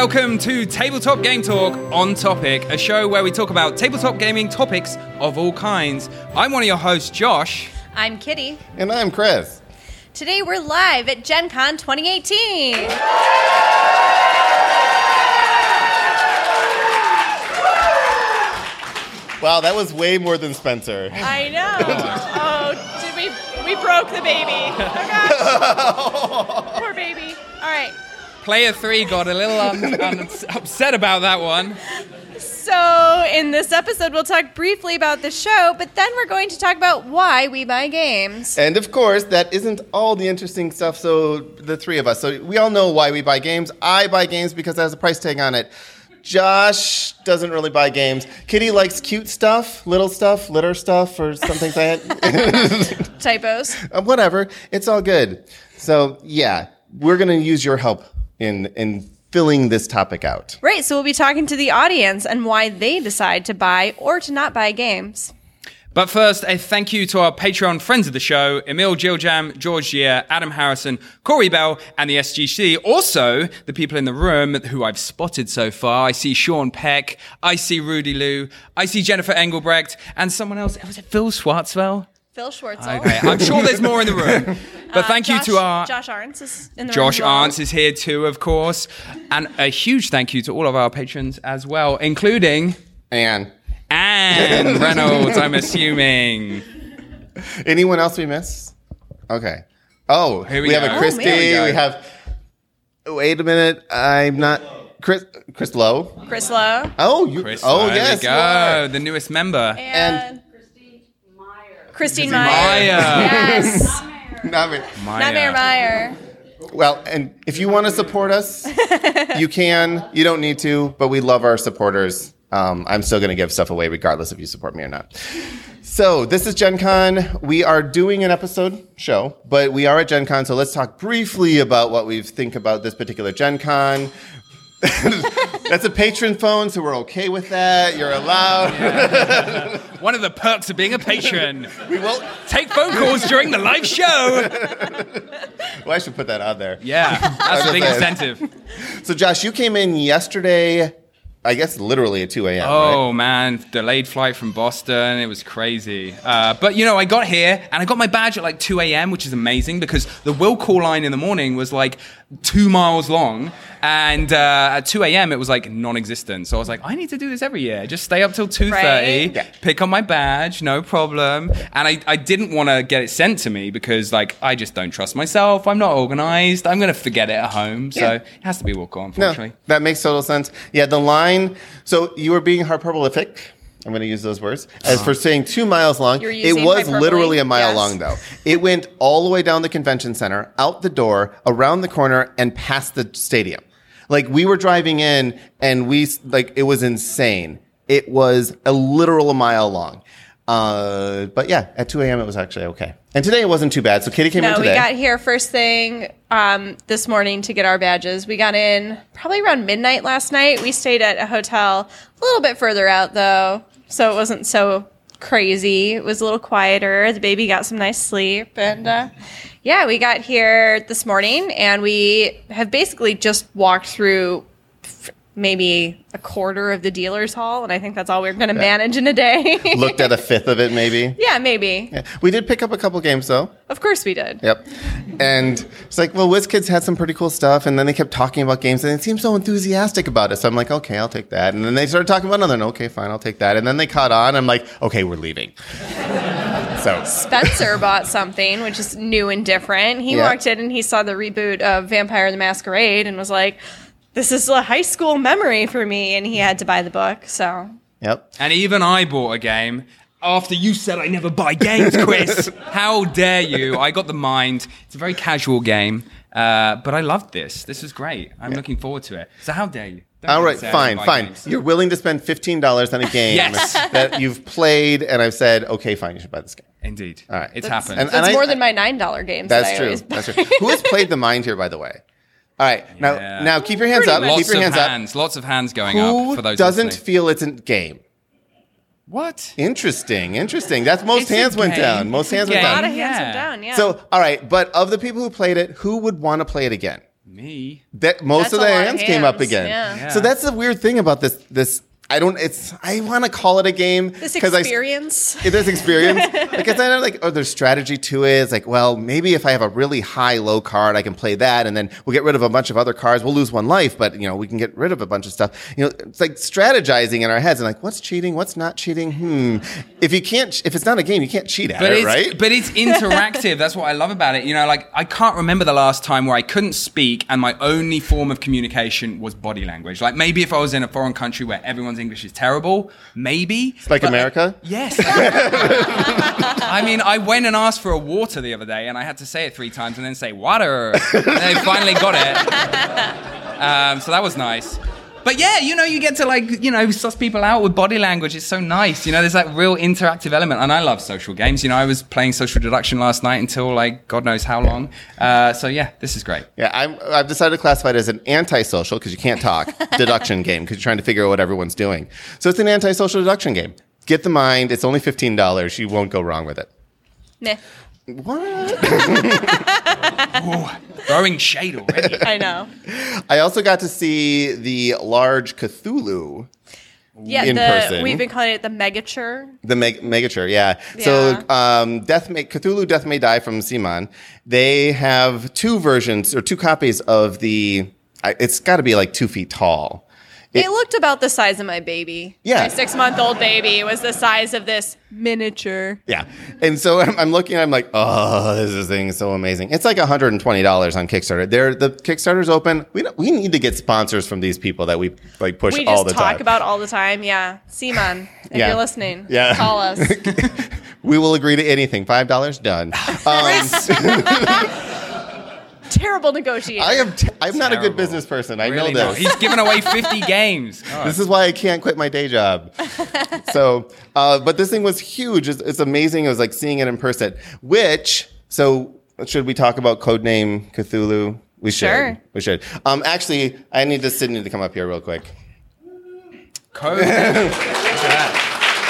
Welcome to Tabletop Game Talk on Topic, a show where we talk about tabletop gaming topics of all kinds. I'm one of your hosts, Josh. I'm Kitty. And I'm Chris. Today we're live at Gen Con 2018. Wow, that was way more than Spencer. I know. We broke the baby. Oh gosh. Poor baby. All right. Player 3 got a little upset about that one. So in this episode, we'll talk briefly about the show, but then we're going to talk about why we buy games. And of course, that isn't all the interesting stuff, so the three of us. So we all know why we buy games. I buy games because it has a price tag on it. Josh doesn't really buy games. Kitty likes cute stuff, litter stuff, or something like that. Typos. Whatever. It's all good. So, yeah, we're going to use your help in filling this topic out. Right, so we'll be talking to the audience and why they decide to buy or to not buy games. But first, a thank you to our Patreon friends of the show, Emil Giljam, George Gier, Adam Harrison, Corey Bell, and the SGC. Also, the people in the room who I've spotted so far. I see Sean Peck, I see Rudy Liu, I see Jennifer Engelbrecht, and someone else. Was it Phil Schwartzwell? Phil Schwartzel. Okay, I'm sure there's more in the room. But thank you to our... Josh Arntz is in the room. Josh Arntz is here too, of course. And a huge thank you to all of our patrons as well, including... Anne Reynolds, I'm assuming. Anyone else we miss? Okay. Oh, we have a Christy. We have... Wait a minute. I'm not... Chris Lowe. Chris Lowe. Oh, Chris Lowe, yes. There we go. The newest member. And Christine Meyer. Yes. Not Mayor Meyer. Well, and if you want to support us, you can. You don't need to, but we love our supporters. I'm still going to give stuff away regardless if you support me or not. So this is Gen Con. We are doing an episode show, but we are at Gen Con, so let's talk briefly about what we think about this particular Gen Con. That's a patron phone, so we're okay with that. You're allowed. Yeah. One of the perks of being a patron. We will take phone calls during the live show. Well, I should put that on there. Yeah, that's a big incentive. So, Josh, you came in yesterday, I guess literally at 2 a.m., Oh, right? man. Delayed flight from Boston. It was crazy. But, I got here and I got my badge at like 2 a.m., which is amazing because the will call line in the morning was like 2 miles long. And at 2 a.m., it was like non-existent. So I was like, I need to do this every year. Just stay up till 2:30, right? Pick up my badge, no problem. And I didn't want to get it sent to me because like I just don't trust myself. I'm not organized. I'm going to forget it at home. So it has to be will call, unfortunately. No, that makes total sense. Yeah, the line. So you were being hyperbolic. I'm going to use those words. As for saying 2 miles long, it was hyperbole. literally a mile long, though. It went all the way down the convention center, out the door, around the corner, and past the stadium. Like, we were driving in, and it was insane. It was a literal mile long. But yeah, at 2 a.m. it was actually okay. And today it wasn't too bad. So Kitty came in today. We got here first thing this morning to get our badges. We got in probably around midnight last night. We stayed at a hotel a little bit further out, though, so it wasn't so crazy. It was a little quieter. The baby got some nice sleep. And we got here this morning, and we have basically just walked through maybe a quarter of the dealer's hall, and I think that's all we're going to manage in a day. Looked at a fifth of it, maybe. Yeah, maybe. Yeah. We did pick up a couple games, though. Of course we did. Yep. And it's like, well, WizKids had some pretty cool stuff, and then they kept talking about games, and they seemed so enthusiastic about it. So I'm like, okay, I'll take that. And then they started talking about another, and okay, fine, I'll take that. And then they caught on. I'm like, okay, we're leaving. So Spencer bought something, which is new and different. He walked in, and he saw the reboot of Vampire the Masquerade, and was like, this is a high school memory for me, and he had to buy the book, so. Yep. And even I bought a game after you said I never buy games, Chris. How dare you? I got the Mind. It's a very casual game, but I loved this. This is great. I'm looking forward to it. So how dare you? All right, fine. Games. You're willing to spend $15 on a game that you've played, and I've said, okay, fine, you should buy this game. Indeed. All right. It's happened. That's more than my $9 games. That's true. That's true. Who has played the Mind here, by the way? All right. Now keep your hands up. Keep your hands up. Lots of hands going up for those. Who doesn't feel it's a game? What? Interesting. That's most hands went down. Most hands went A lot down. of hands went down, yeah. So, all right. But of the people who played it, who would want to play it again? Me? That most That's of a the lot of hands came up hands, again. yeah. So that's the weird thing about this. I want to call it a game. This 'cause experience. It is experience. Like it's not like, oh, there's strategy to it. It's like, well, maybe if I have a really high-low card, I can play that, and then we'll get rid of a bunch of other cards. We'll lose one life, but we can get rid of a bunch of stuff. It's like strategizing in our heads and like, what's cheating? What's not cheating? If it's not a game, you can't cheat at it, right? But it's interactive. That's what I love about it. Like I can't remember the last time where I couldn't speak and my only form of communication was body language. Like maybe if I was in a foreign country where everyone's English is terrible, maybe. Like America? Yes. I mean, I went and asked for a water the other day and I had to say it 3 times and then say water. And they finally got it. So that was nice. But yeah, you get to suss people out with body language. It's so nice. There's that real interactive element. And I love social games. I was playing Social Deduction last night until God knows how long. So yeah, this is great. Yeah, I've decided to classify it as an antisocial, because you can't talk, deduction game, because you're trying to figure out what everyone's doing. So it's an antisocial deduction game. Get the mind. It's only $15. You won't go wrong with it. Nah. What? Ooh, throwing shade already. I know. I also got to see the large Cthulhu. Yeah, in person. We've been calling it the Megature. The Megature, yeah. So Cthulhu Death May Die from Simon, they have 2 versions or 2 copies of the, it's got to be like 2 feet tall. It looked about the size of my baby. Yeah. My 6-month-old baby was the size of this miniature. Yeah. And so I'm looking, I'm like, oh, this thing is so amazing. It's like $120 on Kickstarter. The Kickstarter's open. We need to get sponsors from these people that we push all the time. We just talk about all the time. Yeah. Simon, if you're listening, call us. We will agree to anything. $5 done. Terrible negotiator. I'm not a good business person. I Really know not. this. He's given away 50 games. God. This is why I can't quit my day job. So, but this thing was huge. It's amazing. It was like seeing it in person. So should we talk about Codename Cthulhu? We should. Sure. We should. Actually, I need Sydney to come up here real quick. Code. Look at that.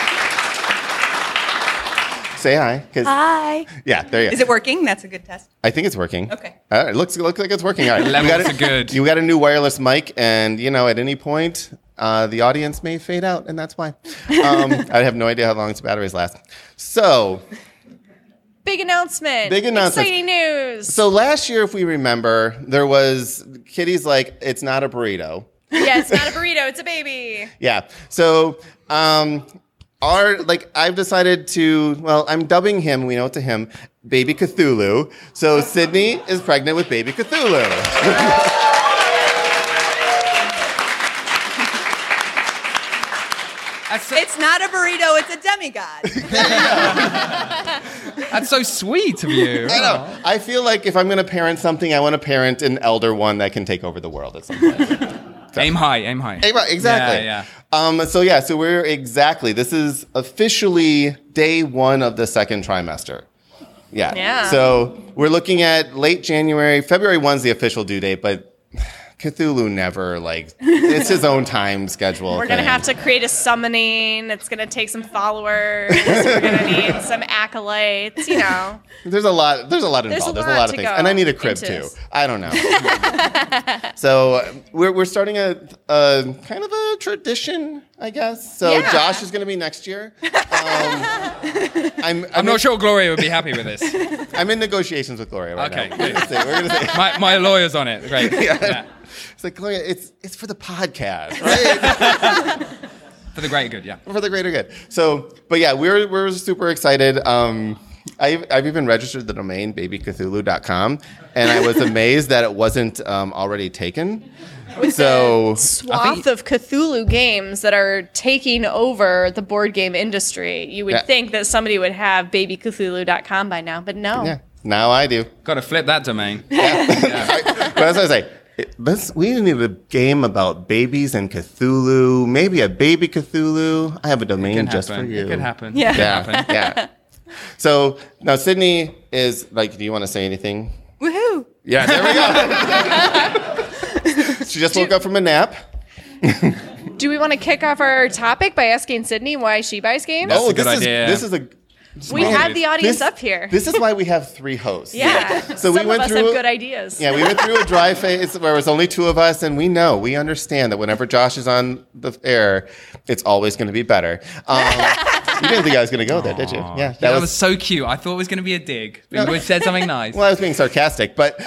Say hi. Hi. Yeah, there you go. Is it working? That's a good test. I think it's working. Okay. It looks like it's working. All right. Levels are good. You got a new wireless mic, and at any point, the audience may fade out, and that's why. I have no idea how long its batteries last. So, Big announcement. Exciting news. So last year, if we remember, there was Kitty's like, it's not a burrito. Yeah, it's not a burrito. It's a baby. Yeah. So, I've decided to, I'm dubbing him, we know it to him, Baby Cthulhu. So Sydney is pregnant with Baby Cthulhu. It's not a burrito, it's a demigod. That's so sweet of you. I know. I feel like if I'm going to parent something, I want to parent an elder one that can take over the world at some point. Aim high, aim high. Exactly. Yeah. So we're this is officially day 1 of the 2nd trimester. Yeah. So we're looking at late January. February 1's the official due date, but Cthulhu never, it's his own time schedule. We're going to have to create a summoning. It's going to take some followers. We're going to need some acolytes, There's a lot involved. There's a lot of things. And I need a crib too. I don't know. So we're starting a kind of a tradition, I guess. So Yeah. Josh is going to be next year. I'm not sure Gloria would be happy with this. I'm in negotiations with Gloria right Okay, now. good. We're going to say. My lawyer's on it. Great. Yeah. It's like, Gloria, it's for the podcast, right? For the greater good, yeah. For the greater good. So, but yeah, we're super excited. I've even registered the domain babycthulhu.com, and I was amazed that it wasn't already taken. So Swath of Cthulhu games that are taking over the board game industry. You would think that somebody would have babycthulhu.com by now, but no. yeah, now I do. Got to flip that domain. But that's what I say. We need a game about babies and Cthulhu. Maybe a baby Cthulhu. I have a domain just for you. It could happen. Yeah. It could happen. Yeah. So now Sydney is do you want to say anything? Woohoo! Yeah, there we go. She just woke up from a nap. Do we want to kick off our topic by asking Sydney why she buys games? That's a good idea. This is We had the audience up here. This is why we have 3 hosts. Yeah. So we Some went of us through have good ideas. Yeah, we went through a dry phase where it was only 2 of us, and we understand that whenever Josh is on the air, it's always going to be better. You didn't think I was going to go there, did you? Yeah, That was so cute. I thought it was going to be a dig, but you said something nice. Well, I was being sarcastic, but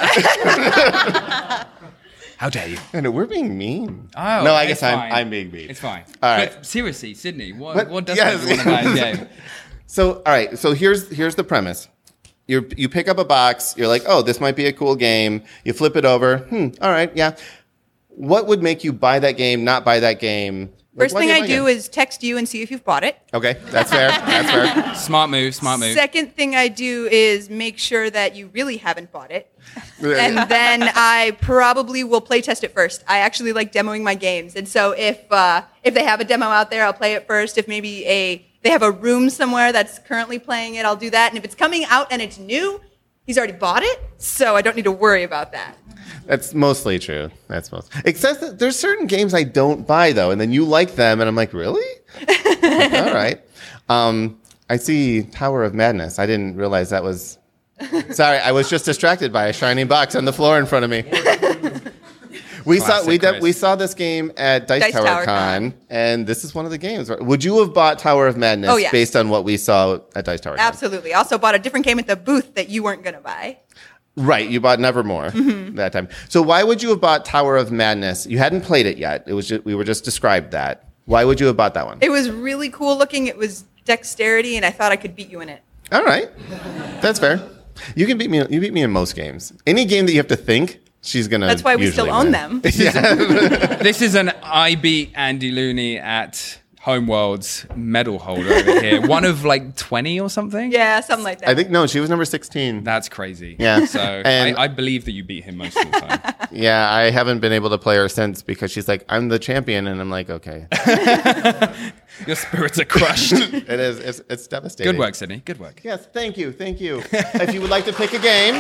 How dare you? I know, we're being mean. Oh, no, I it's guess fine. I'm being mean. It's fine. All right. But seriously, Sydney, what does yes. that want about a game? So, all right. So here's the premise. You pick up a box. You're like, oh, this might be a cool game. You flip it over. All right, yeah. What would make you buy that game? Not buy that game? First thing I do is text you and see if you've bought it. Okay, that's fair. That's fair. Smart move. Second thing I do is make sure that you really haven't bought it. And then I probably will play test it first. I actually like demoing my games. And so if they have a demo out there, I'll play it first. If maybe they have a room somewhere that's currently playing it, I'll do that. And if it's coming out and it's new, he's already bought it, so I don't need to worry about that. That's mostly true. Except that there's certain games I don't buy, though, and then you like them, and I'm like, really? All right. I see Tower of Madness. I didn't realize that was... Sorry, I was just distracted by a shiny box on the floor in front of me. We saw this game at Dice Tower Con, and this is one of the games. Would you have bought Tower of Madness based on what we saw at Dice Tower Con? Absolutely. Also bought a different game at the booth that you weren't going to buy. Right, you bought Nevermore that time. So why would you have bought Tower of Madness? You hadn't played it yet. We were just described that. Why would you have bought that one? It was really cool looking. It was dexterity, and I thought I could beat you in it. All right, that's fair. You can beat me. You beat me in most games. Any game that you have to think, she's gonna. That's why we usually still own win. them. This is an I beat Andy Looney at Homeworld's medal holder over here. One of like 20 or something? Yeah, something like that. I think, no, she was number 16. That's crazy. Yeah. So And- I believe that you beat him most of the time. Yeah, I haven't been able to play her since because she's like, I'm the champion. And I'm like, okay. Your spirits are crushed. It is. It's devastating. Good work, Sydney. Good work. Yes, thank you. If you would like to pick a game,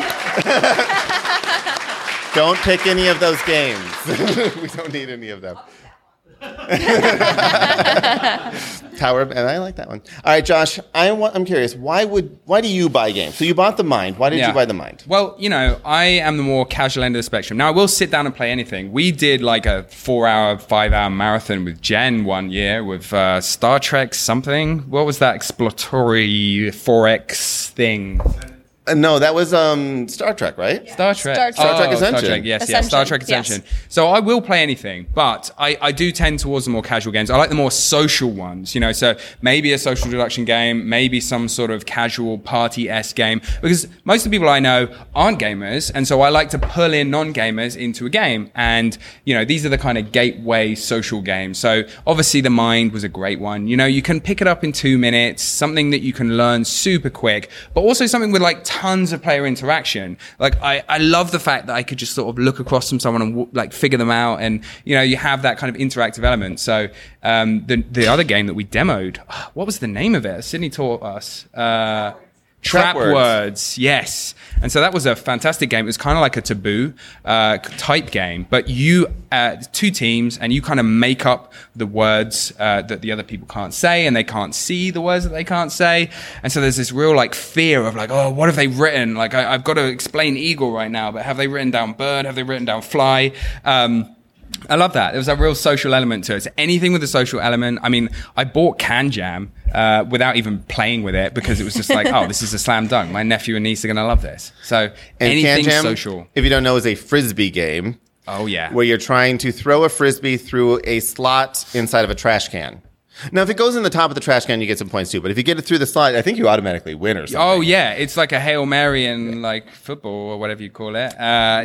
don't pick any of those games. We don't need any of them. Tower, and I like that one. All right, Josh, I'm curious. Why do you buy games? So you bought the Mind. Why did you buy the Mind? Well, I am the more casual end of the spectrum. Now, I will sit down and play anything. We did like a 4-hour, 5-hour marathon with Jen one year with Star Trek something. What was that exploratory 4X thing? No, that was Star Trek, right? Star Trek. Star Trek Ascension. Star Trek, yes, Ascension, Star Trek yes. Ascension. So I will play anything, but I do tend towards the more casual games. I like the more social ones, so maybe a social deduction game, maybe some sort of casual party-esque game, because most of the people I know aren't gamers, and so I like to pull in non-gamers into a game. And, these are the kind of gateway social games. So obviously the Mind was a great one. You can pick it up in 2 minutes, something that you can learn super quick, but also something with like tons of player interaction. Like I love the fact that I could just sort of look across from someone and figure them out, and you have that kind of interactive element. So the other game that we demoed, what was the name of it? Sydney taught us. Trap words, yes. And so that was a fantastic game. It was kind of like a Taboo type game, but you 2 teams, and you kind of make up the words that the other people can't say, and they can't see the words that they can't say. And so there's this real fear of oh, what have they written? I've got to explain eagle right now, but have they written down bird? Have they written down fly? I love that. There was a real social element to it. So anything with a social element. I mean, I bought Can Jam without even playing with it because it was just oh, this is a slam dunk. My nephew and niece are going to love this. So And anything Can Jam, social. if you don't know, is a Frisbee game. Oh, yeah. Where you're trying to throw a Frisbee through a slot inside of a trash can. Now, if it goes in the top of the trash can, you get some points too. But if you get it through the slot, I think you automatically win or something. Oh, yeah. It's like a Hail Mary in football or whatever you call it.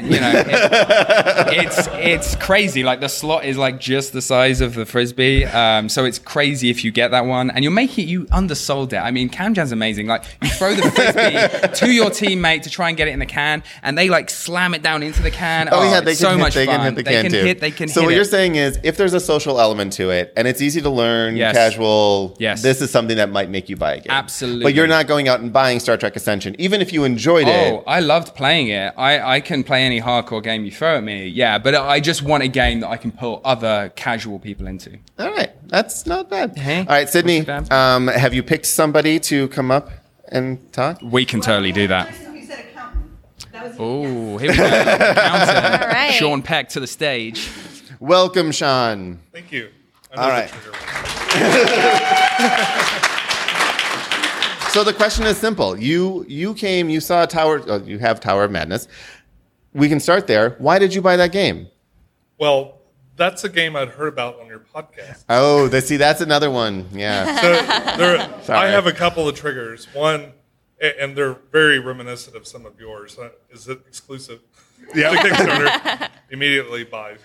It's crazy. The slot is just the size of the Frisbee. So it's crazy if you get that one. And you undersold it. I mean, Can Jam's amazing. You throw the Frisbee to your teammate to try and get it in the can, and they slam it down into the can. Oh, yeah, it's so much fun. They can hit the can too. They can so hit what it. you're saying is, if there's a social element to it, and it's easy to learn, casual, this is something that might make you buy a game. Absolutely. But you're not going out and buying Star Trek Ascension, even if you enjoyed it. Oh, I loved playing it. I can play any hardcore game you throw at me. Yeah, but I just want a game that I can pull other casual people into. All right. That's not bad. Hey, all right, Sydney, what's your bad? have you picked somebody to come up and talk? We can totally do that. You said accountant. That was Oh, here we go. Accountant. All right. Sean Peck to the stage. Welcome, Sean. Thank you. All right. So the question is simple. You came, you saw you have Tower of Madness. We can start there. Why did you buy that game? Well, that's a game I'd heard about on your podcast. Oh, that's another one. Yeah. So I have a couple of triggers. One, and they're very reminiscent of some of yours. Is it exclusive? Yeah. The Kickstarter immediately buys.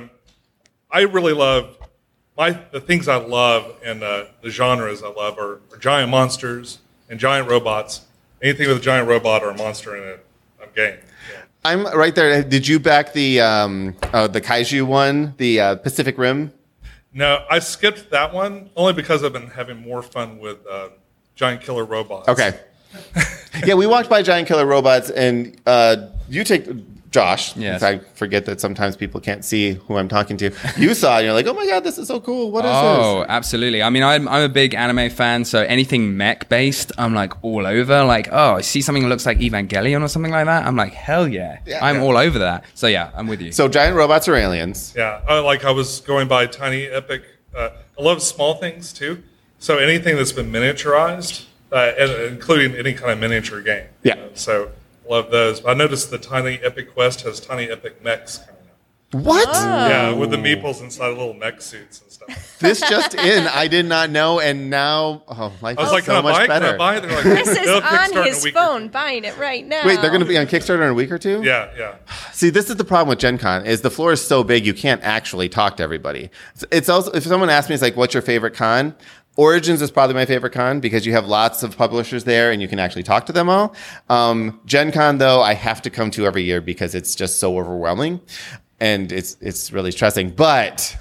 I really love the things I love and the genres I love are giant monsters and giant robots. Anything with a giant robot or a monster in it, I'm game. Yeah. I'm right there. Did you back the Kaiju one, the Pacific Rim? No, I skipped that one only because I've been having more fun with giant killer robots. Okay. Yeah, we walked by giant killer robots, and you take Josh. Yes. I forget that sometimes people can't see who I'm talking to. You saw it, and you're like, oh my God, this is so cool. What is Oh, this? absolutely. I mean, I'm a big anime fan, so anything mech based, I'm like all over. Like, oh, I see something that looks like Evangelion or something like that. I'm like, hell yeah. I'm all over that. So yeah, I'm with you. So giant robots are aliens. Yeah, I was going by Tiny Epic. I love small things too. So anything that's been miniaturized, and including any kind of miniature game. Yeah. So love those. I noticed the Tiny Epic Quest has Tiny Epic mechs coming out. What? Yeah, with the meeples inside little mech suits and stuff. This just in. I did not know, and now life I was is like, so much Can better. I buy it? They're like, Chris is they'll kickstart in on a his week or phone two. buying it right now. Wait, they're going to be on Kickstarter in a week or two? Yeah. See, this is the problem with Gen Con, is the floor is so big you can't actually talk to everybody. It's also, if someone asks me, it's like, what's your favorite con? Origins is probably my favorite con because you have lots of publishers there and you can actually talk to them all. Gen Con, though, I have to come to every year because it's just so overwhelming and it's really stressing. But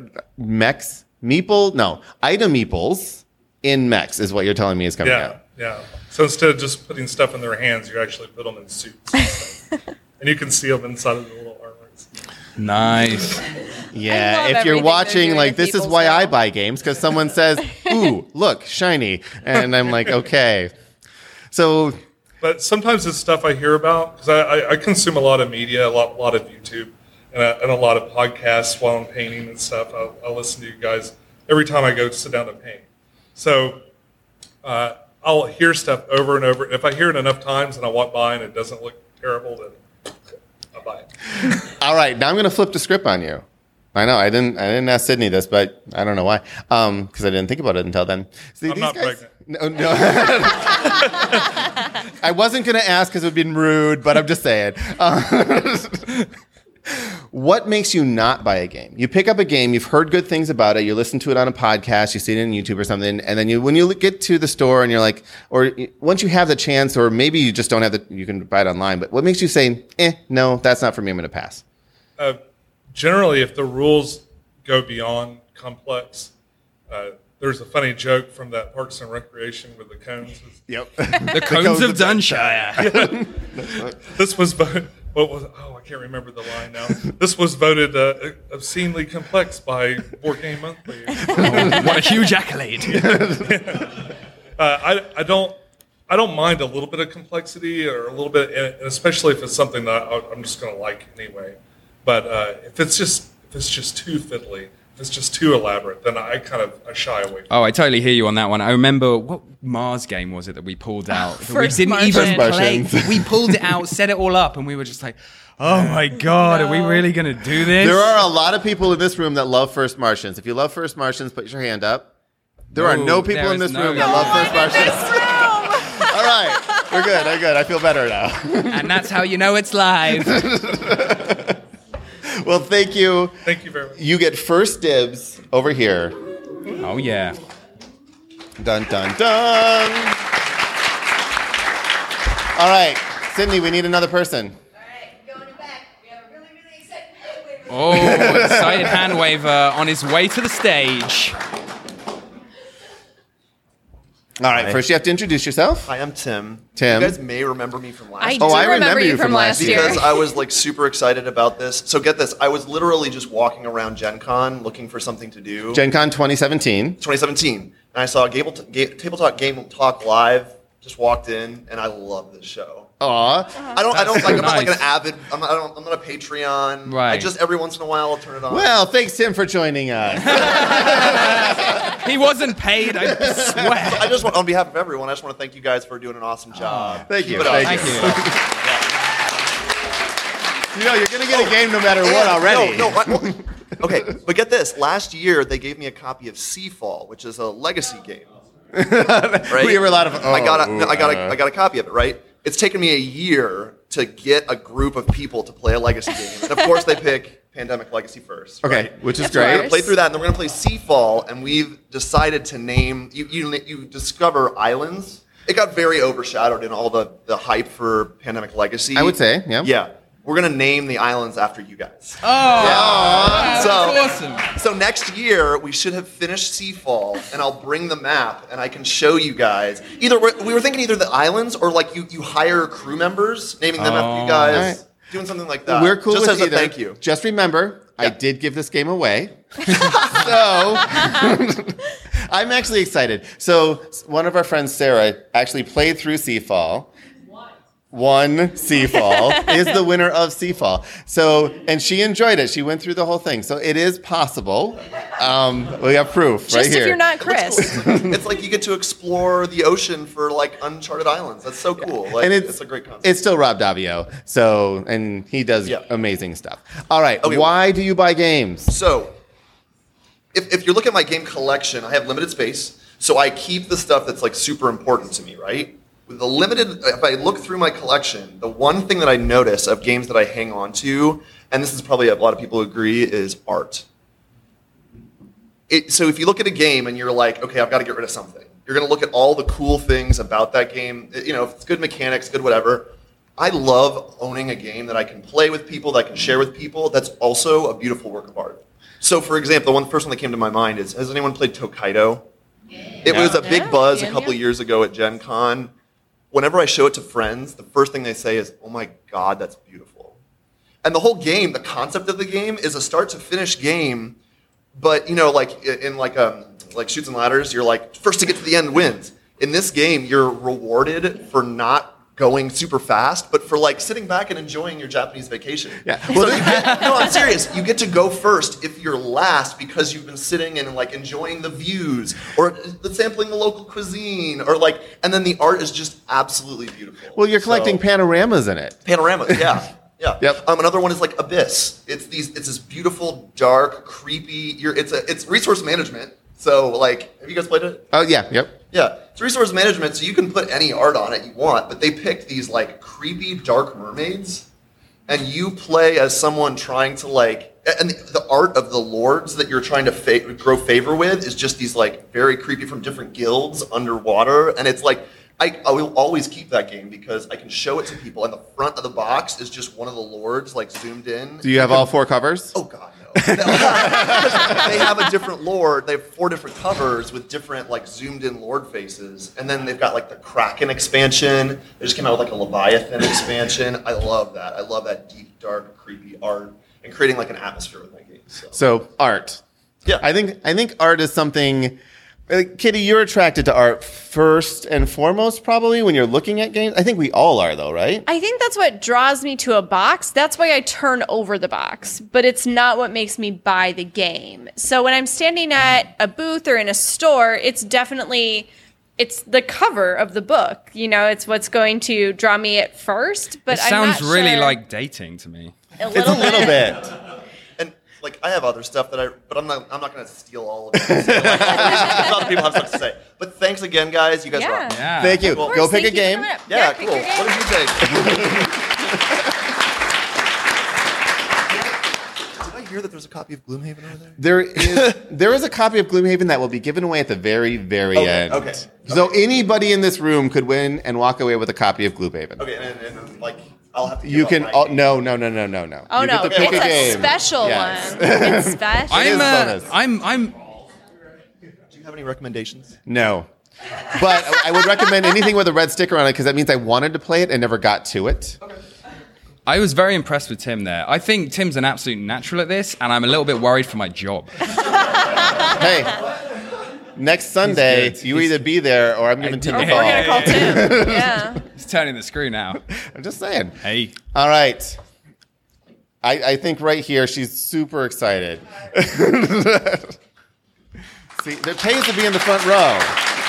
mechs, item meeples in mechs is what you're telling me is coming out. Yeah. So instead of just putting stuff in their hands, you actually put them in suits and stuff. And you can see them inside of the little armors. Nice. Yeah, love if you're everything watching, they're doing like, with this is Meeples why now. I buy games, because someone says, ooh, look, shiny. And I'm like, okay. So, But sometimes it's stuff I hear about because I consume a lot of media, a lot of YouTube, and a lot of podcasts while I'm painting and stuff. I'll listen to you guys every time I go sit down to paint. So I'll hear stuff over and over. If I hear it enough times and I walk by and it doesn't look terrible, then I'll buy it. all right, now I'm going to flip the script on you. I know, I didn't ask Sydney this, but I don't know why, because I didn't think about it until then. See, I'm not pregnant. No. I wasn't going to ask because it would have been rude, but I'm just saying. What makes you not buy a game? You pick up a game, you've heard good things about it, you listen to it on a podcast, you see it on YouTube or something, and then when you get to the store and you're like, or once you have the chance, or maybe you just don't have you can buy it online, but what makes you say, no, that's not for me, I'm going to pass? Generally, if the rules go beyond complex, there's a funny joke from that Parks and Recreation with the cones. Yep. The Cones of Dunshire. This was voted. I can't remember the line now. This was voted obscenely complex by Board Game Monthly. What a huge accolade. I don't mind a little bit of complexity or a little bit, and especially if it's something that I'm just going to like anyway. But if it's just too fiddly, if it's just too elaborate, then I shy away. Oh, I totally hear you on that one. I remember, what Mars game was it that we pulled out? That we First didn't even Martian. play. We pulled it out, set it all up, and we were just like, oh my God, are we really going to do this? There are a lot of people in this room that love First Martians. If you love First Martians, put your hand up. There are no people there in is this no room that one love in First Martians. All right, we're good. I feel better now. And that's how you know it's live. Well, thank you. Thank you very much. You get first dibs over here. Oh, yeah. Dun, dun, dun. All right, Sydney, we need another person. All right, going back. We have a really, really excited hand waiver. Oh, excited hand waver on his way to the stage. All right, first you have to introduce yourself. Hi, I'm Tim. Tim. You guys may remember me from last I year. do I remember you from last year. Because I was like super excited about this. So get this, I was literally just walking around Gen Con looking for something to do. Gen Con 2017. 2017. And I saw Tabletop Game Talk Live Just walked in, and I love this show. Aw. I don't like. I'm not like nice. an avid. I'm not a Patreon. Right. I just every once in a while I'll turn it on. Well, thanks, Tim, for joining us. He wasn't paid, I swear. I just want, on behalf of everyone, I just want to thank you guys for doing an awesome job. Thank you. Keep it up. Thank Thank you. You know, you're going to get a game no matter what already. Okay, but get this. Last year, they gave me a copy of Seafall, which is a legacy game. Right? We were a lot of. I got a copy of it. Right? It's taken me a year to get a group of people to play a legacy game, and of course, they pick Pandemic Legacy first. Okay, right? which is Of great. course. Play through that, and then we're gonna play Seafall, and we've decided to name. You discover islands. It got very overshadowed in all the hype for Pandemic Legacy. I would say, yeah. Yeah. We're gonna name the islands after you guys. That's So, awesome. so next year we should have finished Seafall, and I'll bring the map, and I can show you guys. We were thinking either the islands or like you hire crew members, naming them after you guys, Alright. doing something like that. We're cool Just with as either. a thank you. Just remember, I Yeah. did give this game away. So I'm actually excited. So one of our friends, Sarah, actually played through Seafall. One Seafall is the winner of Seafall. So, and she enjoyed it. She went through the whole thing. So it is possible. We have proof right Just here. if you're not Chris. It's like you get to explore the ocean for like uncharted islands. That's so cool. Like, and it's a great concept. It's still Rob Davio. So, and he does Yeah. amazing stuff. All right. Okay. Why do you buy games? So, if you're looking at my game collection, I have limited space, so I keep the stuff that's like super important to me, right? With the limited, if I look through my collection, the one thing that I notice of games that I hang on to, and this is probably a lot of people agree, is art. So if you look at a game and you're like, okay, I've got to get rid of something, you're going to look at all the cool things about that game. You know, if it's good mechanics, good whatever. I love owning a game that I can play with people, that I can share with people, that's also a beautiful work of art. So, for example, the first one that came to my mind is, has anyone played Tokaido? It was a big buzz a couple of years ago at Gen Con. Whenever I show it to friends, the first thing they say is, oh my God, that's beautiful. And the whole game, the concept of the game is a start to finish game, but, you know, like in like Chutes and Ladders, you're like, first to get to the end wins. In this game, you're rewarded for not going super fast, but for like sitting back and enjoying your Japanese vacation. Yeah. So no, I'm serious. You get to go first if you're last because you've been sitting and like enjoying the views or sampling the local cuisine or like, and then the art is just absolutely beautiful. Well, you're collecting So- panoramas in it. Panoramas, yeah. Yeah. Yep. Another one is like Abyss. It's this beautiful, dark, creepy. It's resource management. So like, have you guys played it? Oh, yeah. Yep. Yeah, it's resource management, so you can put any art on it you want, but they picked these like creepy dark mermaids, and you play as someone trying to like, and the art of the lords that you're trying to grow favor with is just these like very creepy from different guilds underwater, and it's like, I will always keep that game because I can show it to people, and the front of the box is just one of the lords like zoomed in. Do you have all 4 covers? Oh God, no. They have a different lord. They have 4 different covers with different like zoomed in lord faces, and then they've got like the Kraken expansion. They just came out with like a Leviathan expansion. I love that. I love that deep, dark, creepy art and creating like an atmosphere with that game. So art. Yeah. I think art is something. Kitty, you're attracted to art first and foremost, probably when you're looking at games. I think we all are, though, right? I think that's what draws me to a box. That's why I turn over the box, but it's not what makes me buy the game. So when I'm standing at a booth or in a store, it's the cover of the book. You know, it's what's going to draw me at first. But It I'm sounds not really sure. like dating to me. a It's a little bit. And like I have other stuff but I'm not going to steal all of it. Other people have stuff to say. But thanks again, guys. You guys Yeah. rock. Yeah. Thank you. Cool. Go pick a Thank you for game. coming up. Yeah, pick cool. your game. What did you take? Did I hear that there's a copy of Gloomhaven over there? There is a copy of Gloomhaven that will be given away at the very, very end. Okay. So anybody in this room could win and walk away with a copy of Gloomhaven. Okay, and like I'll have to. You give can. up my game. No. Oh You no, get to pick it's a game. special Yes. one. It's special. is a bonus. I'm Do you have any recommendations? No. But I would recommend anything with a red sticker on it because that means I wanted to play it and never got to it. I was very impressed with Tim there. I think Tim's an absolute natural at this, and I'm a little bit worried for my job. Hey, next Sunday, good. you either be there or I'm giving Tim the We're ball. gonna call Tim. Yeah. He's turning the screw now. I'm just saying. Hey. All right. I think right here she's super excited. See, it pays to be in the front row.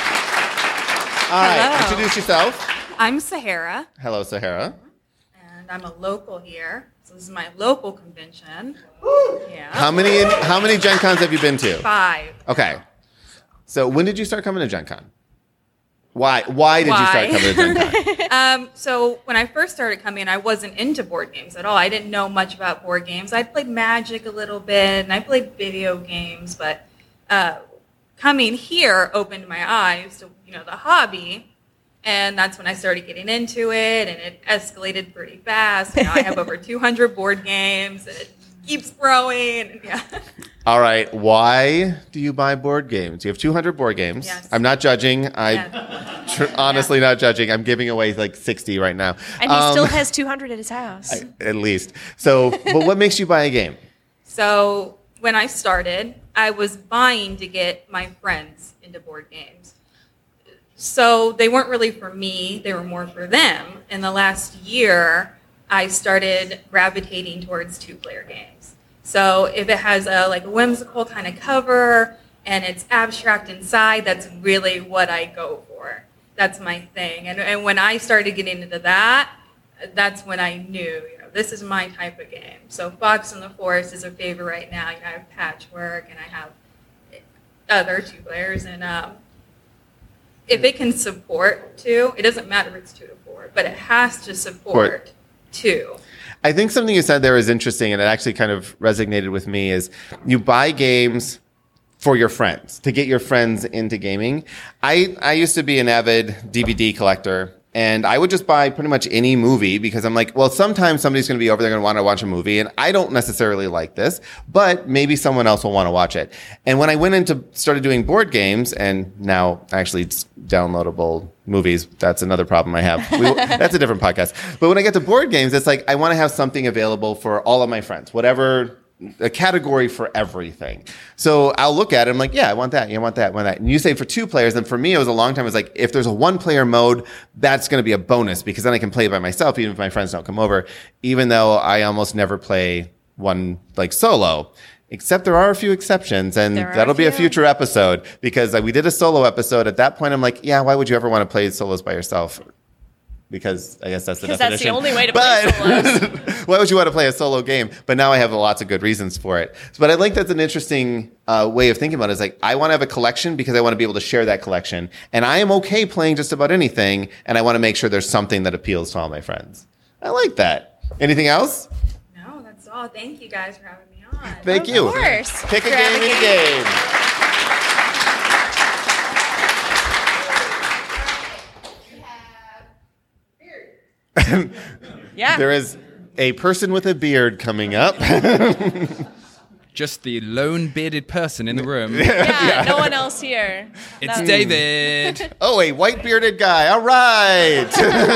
All right, Hello. introduce yourself. I'm Sahara, Hello, Sahara. and I'm a local here. So this is my local convention. Yeah. How many Gen Cons have you been to? 5. Okay. So when did you start coming to Gen Con? Why did you start coming to Gen Con? So when I first started coming, I wasn't into board games at all. I didn't know much about board games. I played Magic a little bit, and I played video games, but coming here opened my eyes to the hobby, and that's when I started getting into it, and it escalated pretty fast. Now I have over 200 board games, and it keeps growing. And yeah. All right. Why do you buy board games? You have 200 board games. Yes. I'm not judging. Yeah. Honestly not judging. I'm giving away like 60 right now. And he still has 200 at his house. At least. So, but what makes you buy a game? So when I started, I was buying to get my friends into board games. So they weren't really for me, they were more for them. In the last year, I started gravitating towards 2-player games. So if it has a whimsical kind of cover and it's abstract inside, that's really what I go for. That's my thing. And when I started getting into that, that's when I knew, this is my type of game. So Fox and the Forest is a favorite right now. I have Patchwork and I have other 2 players. And if it can support 2, it doesn't matter if it's 2 to 4, but it has to support 2. I think something you said there is interesting, and it actually kind of resonated with me, is you buy games for your friends, to get your friends into gaming. I used to be an avid DVD collector, and I would just buy pretty much any movie because I'm like, well, sometimes somebody's going to be over there going to want to watch a movie, and I don't necessarily like this, but maybe someone else will want to watch it. And when I went into started doing board games, and now actually it's downloadable movies, that's another problem I have. That's a different podcast. But when I get to board games, it's like I want to have something available for all of my friends, whatever. A category for everything. So I'll look at it. I'm like, yeah, I want that. You want that. I want that. And you say for 2 players. And for me, it was a long time. It was like, if there's a 1-player mode, that's going to be a bonus because then I can play by myself, even if my friends don't come over, even though I almost never play one solo. Except there are a few exceptions, and that'll be a future episode because we did a solo episode. At that point, I'm like, yeah, why would you ever want to play solos by yourself? Because I guess that's the definition. That's the only way to play solos. Why would you want to play a solo game? But now I have lots of good reasons for it. But I think that's an interesting way of thinking about it. It's like, I want to have a collection because I want to be able to share that collection. And I am okay playing just about anything, and I want to make sure there's something that appeals to all my friends. I like that. Anything else? No, that's all. Thank you guys for having me on. Thank you. Of course. Pick a Grab game, any game. Yeah. There is a person with a beard coming up. Just the lone bearded person in the room. Yeah, no one else here. It's David. Oh, a white bearded guy. All right.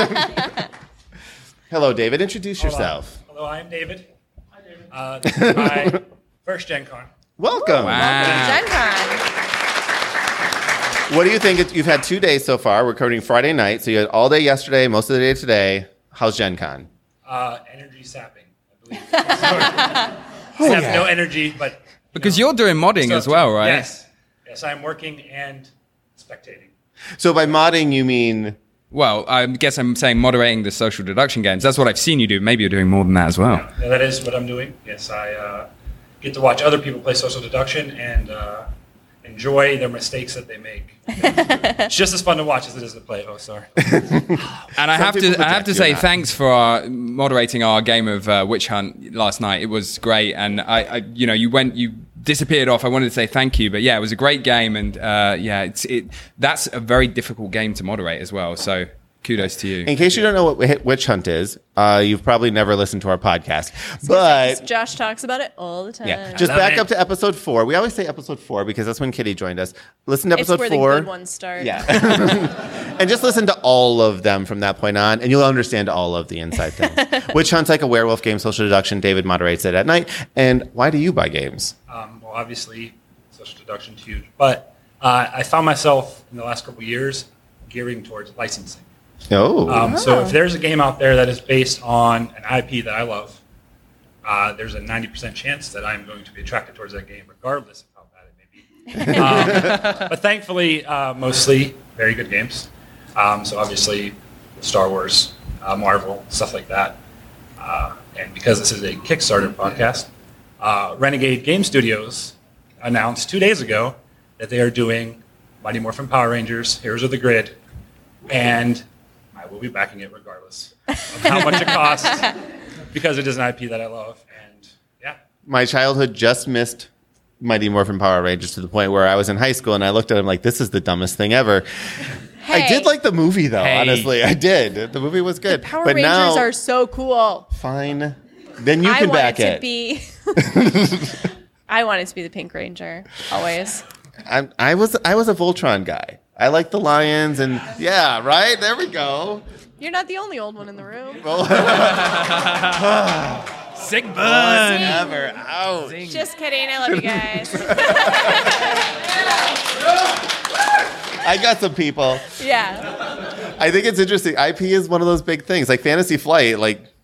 Hello, David. Introduce yourself. Hello, I'm David. Hi, David. This is my first Gen Con. Welcome. Wow. Gen Con. What do you think? You've had 2 days so far. We're recording Friday night, so you had all day yesterday, most of the day today. How's Gen Con? Energy sapping, I believe. I have no energy, but... Because you're doing modding as well, right? Yes. Yes, I'm working and spectating. So by modding, you mean... Well, I guess I'm saying moderating the social deduction games. That's what I've seen you do. Maybe you're doing more than that as well. Yeah, that is what I'm doing. Yes, I get to watch other people play social deduction and enjoy their mistakes that they make. It's just as fun to watch as it is to play. Oh, sorry. And I have to say thanks for moderating our game of Witch Hunt last night. It was great, and you disappeared off. I wanted to say thank you, but yeah, it was a great game, and that's a very difficult game to moderate as well. So kudos to you. In case you don't know what Witch Hunt is, you've probably never listened to our podcast. But Josh talks about it all the time. yeah, just back up to episode 4. We always say episode 4 because that's when Kitty joined us. Listen to episode 4. It's where the good ones start. Yeah. And just listen to all of them from that point on, and you'll understand all of the inside things. Witch Hunt's like a werewolf game, social deduction. David moderates it at night. And why do you buy games? Well, obviously, social deduction's huge, but I found myself in the last couple of years gearing towards licensing. Oh. So if there's a game out there that is based on an IP that I love, there's a 90% chance that I'm going to be attracted towards that game, regardless of how bad it may be. But thankfully, mostly very good games. So obviously, Star Wars, Marvel, stuff like that. And because this is a Kickstarter podcast, Renegade Game Studios announced 2 days ago that they are doing Mighty Morphin Power Rangers, Heroes of the Grid, and I will be backing it regardless of how much it costs, because it is an IP that I love, and yeah. My childhood just missed Mighty Morphin Power Rangers to the point where I was in high school and I looked at him like, this is the dumbest thing ever. Hey. I did like the movie, though, Hey. honestly. I did. The movie was good. Power but Rangers now, are so cool. fine. Then you can I back want it. to be. I wanted to be the Pink Ranger always. I was a Voltron guy. I like the lions and yeah, right? There we go. You're not the only old one in the room. Sick burn. Whatever. Ouch. Just kidding. I love you guys. I got some people. Yeah. I think it's interesting. IP is one of those big things. Like Fantasy Flight,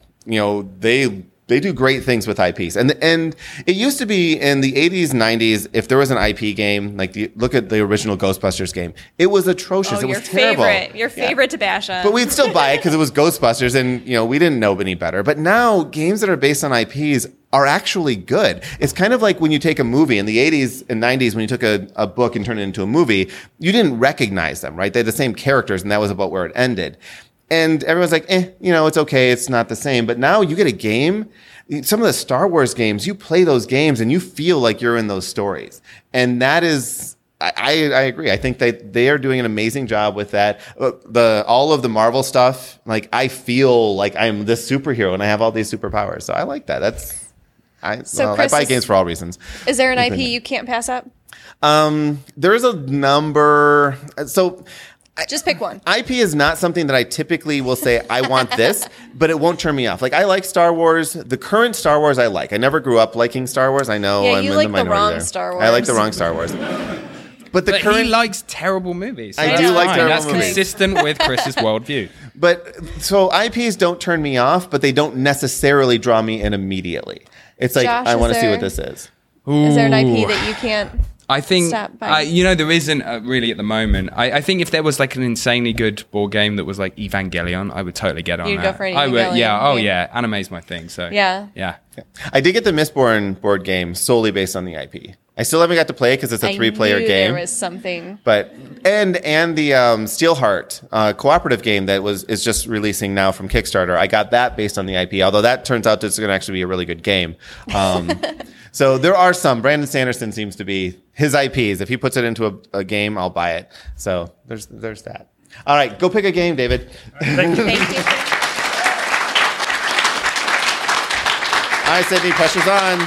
they do great things with IPs. And it used to be in the 80s, 90s, if there was an IP game, look at the original Ghostbusters game. It was atrocious. Oh, It was your terrible. favorite. Your favorite to bash on. But we'd still buy it because it was Ghostbusters and, we didn't know any better. But now games that are based on IPs are actually good. It's kind of like when you take a movie in the 80s and 90s, when you took a book and turned it into a movie, you didn't recognize them, right? They had the same characters and that was about where it ended. And everyone's like, it's okay. It's not the same. But now you get a game. Some of the Star Wars games, you play those games and you feel like you're in those stories. And that is, I agree. I think they are doing an amazing job with that. All of the Marvel stuff, I feel like I'm this superhero and I have all these superpowers. So I like that. I buy games for all reasons. Is there an IP you can't pass up? There is a number. So just pick one. IP is not something that I typically will say, I want this, but it won't turn me off. I like Star Wars. The current Star Wars I like. I never grew up liking Star Wars. I know Yeah, I'm you in like the the minority wrong there. Star I like the Wars. wrong Star Wars. But But he likes terrible movies. I do That's like fine. terrible That's movies. consistent with Chris's worldview. But so IPs don't turn me off, but they don't necessarily draw me in immediately. It's like, Josh, I is want to see there- what this is. Is there an IP Ooh. that you can't? I think, Stop by. there isn't really at the moment. I think if there was an insanely good board game that was like Evangelion, I would totally get on You'd that. go for an I would, Evangelion yeah. Oh game. yeah, anime's my thing. So Yeah. yeah. I did get the Mistborn board game solely based on the IP. I still haven't got to play it because it's a I 3-player knew game. There was something. But and the Steelheart cooperative game that is just releasing now from Kickstarter. I got that based on the IP, although that turns out it's going to actually be a really good game. So there are some. Brandon Sanderson seems to be his IPs. If he puts it into a game, I'll buy it. So there's that. All right, go pick a game, David. Thank you. Thank you. All right, Sydney, pressure's on.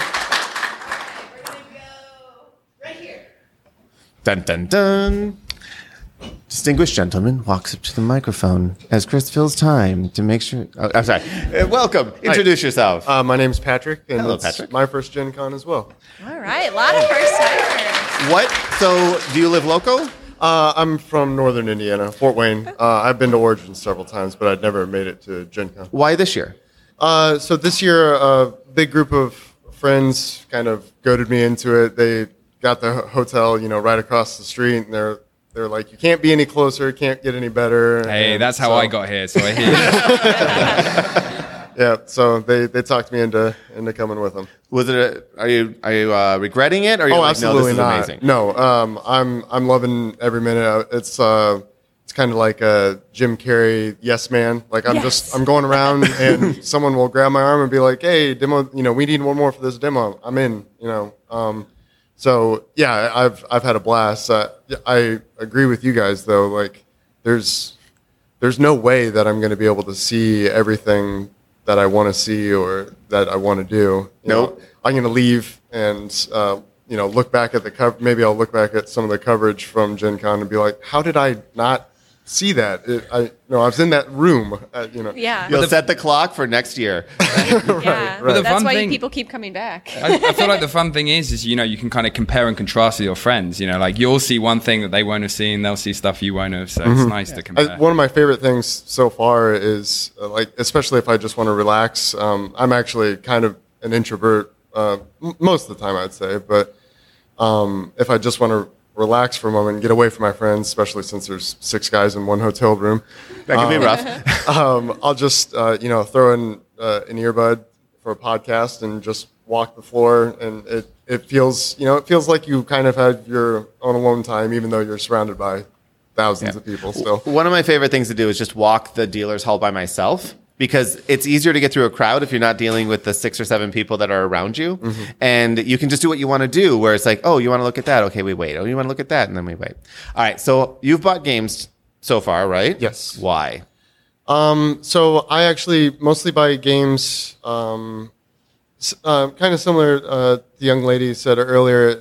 Dun dun dun. Distinguished gentleman walks up to the microphone as Chris fills time to make sure. Oh, I'm sorry. Welcome. Introduce yourself. My name's Patrick, and Hello, it's Patrick. my first Gen Con as well. All right, a lot of first timers. What? So, do you live local? I'm from northern Indiana, Fort Wayne. I've been to Origins several times, but I'd never made it to Gen Con. Why this year? So this year, a big group of friends kind of goaded me into it. They got the hotel, right across the street, and they're like, you can't be any closer, can't get any better. Hey, And that's how so- I got here. So I hear. Yeah, so they talked me into coming with them. Was it? Are you regretting it? Or are you Oh, like, no, this absolutely is not. amazing? No, I'm loving every minute. It's kind of like a Jim Carrey yes man. Like I'm going around and someone will grab my arm and be like, "Hey, demo, we need one more for this demo." I'm in, So yeah, I've had a blast. I agree with you guys though. Like there's no way that I'm going to be able to see everything that I want to see or that I want to do. Nope. I'm going to leave and look back at maybe I'll look back at some of the coverage from Gen Con and be like, how did I not see that. I was in that room. Yeah. You'll set the clock for next year. Yeah. But the That's fun why thing- people keep coming back. I feel like the fun thing is you can kind of compare and contrast with your friends. Like you'll see one thing that they won't have seen, they'll see stuff you won't have. So it's nice to compare. One of my favorite things so far is especially if I just want to relax. I'm actually kind of an introvert most of the time, I'd say. But if I just want to relax for a moment and get away from my friends, especially since there's 6 guys in one hotel room, That can be rough. I'll just throw in an earbud for a podcast and just walk the floor, and it feels like you kind of had your own alone time, even though you're surrounded by thousands of people still. One of my favorite things to do is just walk the dealer's hall by myself, because it's easier to get through a crowd if you're not dealing with the 6 or 7 people that are around you. And you can just do what you want to do, where it's like, oh, you want to look at that? Okay, we wait. Oh, you want to look at that? And then we wait. All right, so you've bought games so far, right? Yes. Why? So I actually mostly buy games, kind of similar the young lady said earlier,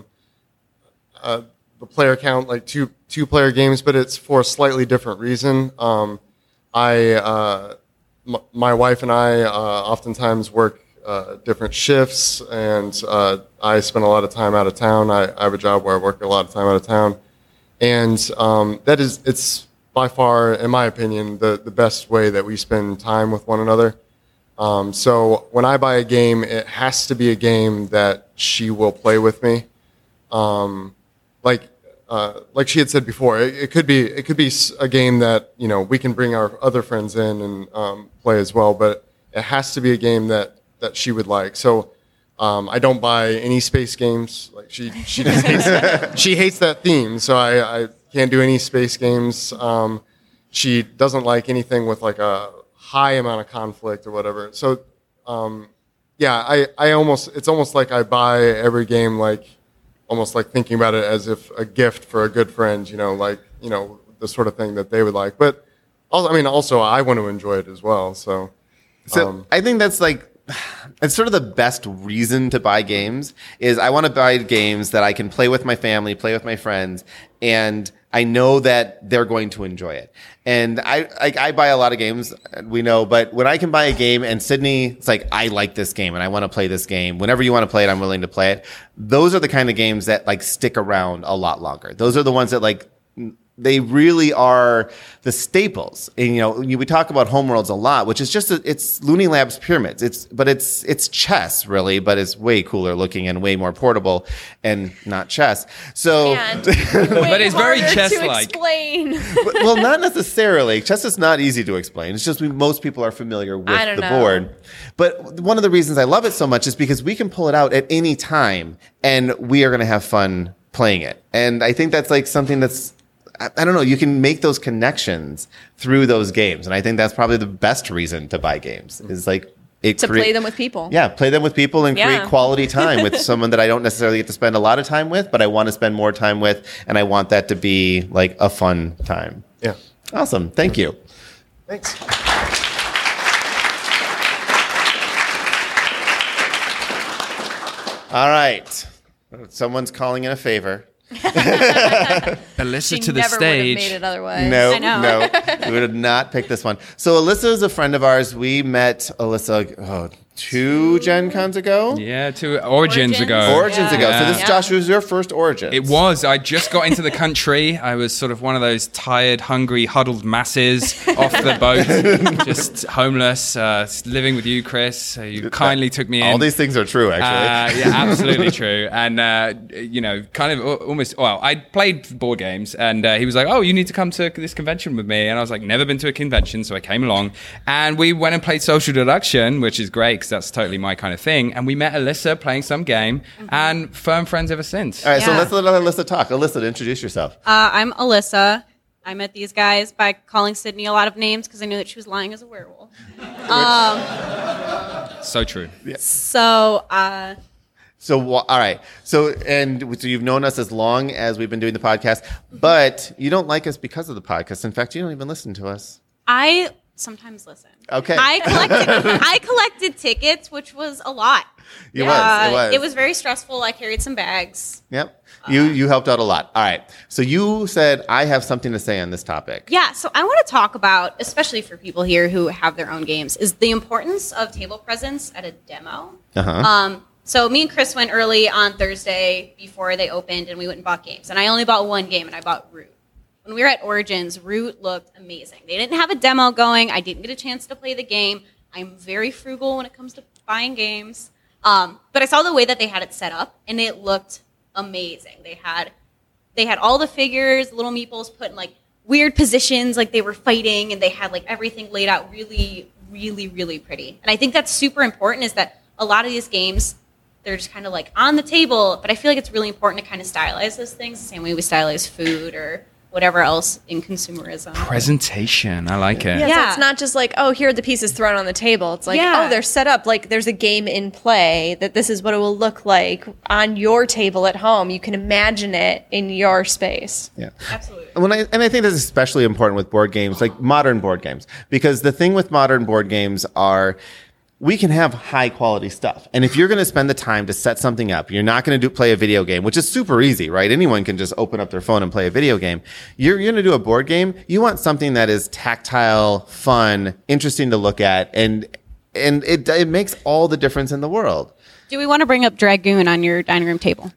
the player count, like two player games, but it's for a slightly different reason. My wife and I oftentimes work different shifts, and I spend a lot of time out of town. I have a job where I work a lot of time out of town, and it's by far, in my opinion, the best way that we spend time with one another. So when I buy a game, it has to be a game that she will play with me. Like she had said before, it could be a game that we can bring our other friends in and play as well. But it has to be a game that she would like. So I don't buy any space games. Like she just she hates that theme. So I can't do any space games. She doesn't like anything with like a high amount of conflict or whatever. So it's almost like I buy every game almost like thinking about it as if a gift for a good friend, the sort of thing that they would like. But also I want to enjoy it as well. So I think that's it's sort of the best reason to buy games is I want to buy games that I can play with my family, play with my friends, and I know that they're going to enjoy it. And I buy a lot of games, we know, but when I can buy a game and Sydney, it's like, I like this game and I want to play this game. Whenever you want to play it, I'm willing to play it. Those are the kind of games that stick around a lot longer. Those are the ones that they really are the staples. And, we talk about Homeworlds a lot, which is just it's Looney Labs Pyramids. It's chess really, but it's way cooler looking and way more portable and not chess. So, but it's very chess-like. Explain. Well, not necessarily. Chess is not easy to explain. It's just most people are familiar with the board. But one of the reasons I love it so much is because we can pull it out at any time and we are going to have fun playing it. And I think that's something that's, I don't know, you can make those connections through those games. And I think that's probably the best reason to buy games is play them with people. Yeah, play them with people and create quality time with someone that I don't necessarily get to spend a lot of time with, but I want to spend more time with. And I want that to be a fun time. Yeah. Awesome. Thank you. Thanks. All right. Someone's calling in a favor. Alyssa She to the never would have stage. made it otherwise. No, I know. no. We would have not picked this one. So Alyssa is a friend of ours. We met Alyssa 2 Gen Cons ago? Yeah, 2 Origins ago. Origins ago. So this, Yeah. Josh, was your first Origins. It was. I just got into the country. I was sort of one of those tired, hungry, huddled masses off the boat, just homeless, living with you, Chris. You kindly took me in. All these things are true, actually. Yeah, absolutely true. And, kind of almost, well, I played board games and he was like, oh, you need to come to this convention with me. And I was like, never been to a convention. So I came along and we went and played Social Deduction, which is great because that's totally my kind of thing. And we met Alyssa playing some game and firm friends ever since. All right, so Yeah. let's let Alyssa talk. Alyssa, introduce yourself. I'm Alyssa. I met these guys by calling Sydney a lot of names because I knew that she was lying as a werewolf. So true. So, All right. So you've known us as long as we've been doing the podcast, but you don't like us because of the podcast. In fact, you don't even listen to us. I sometimes listen. Okay. I collected tickets, which was a lot. It was. It was very stressful. I carried some bags. Yep. You helped out a lot. All right. So you said, I have something to say on this topic. Yeah, so I want to talk about, especially for people here who have their own games, is the importance of table presence at a demo. Uh-huh. So me and Chris went early on Thursday before they opened, and we went and bought games. And I only bought one game, and I bought Root. When we were at Origins, Root looked amazing. They didn't have a demo going. I didn't get a chance to play the game. I'm very frugal when it comes to buying games. But I saw the way that they had it set up, and it looked amazing. They had all the figures, little meeples put in like weird positions, like they were fighting, and they had like everything laid out really, really, really pretty. And I think that's super important, is that a lot of these games, they're just kind of like on the table, but I feel like it's really important to kind of stylize those things the same way we stylize food or whatever else in consumerism. Presentation, I like it. Yeah, so it's not just like, oh, here are the pieces thrown on the table. It's like, oh, they're set up like there's a game in play, that this is what it will look like on your table at home. You can imagine it in your space. Yeah. Absolutely. And I think that's especially important with board games, like modern board games, because the thing with modern board games are, we can have high quality stuff. And if you're going to spend the time to set something up, you're not going to play a video game, which is super easy, right? Anyone can just open up their phone and play a video game. You're going to do a board game. You want something that is tactile, fun, interesting to look at. And it makes all the difference in the world. Do we want to bring up Dragoon on your dining room table?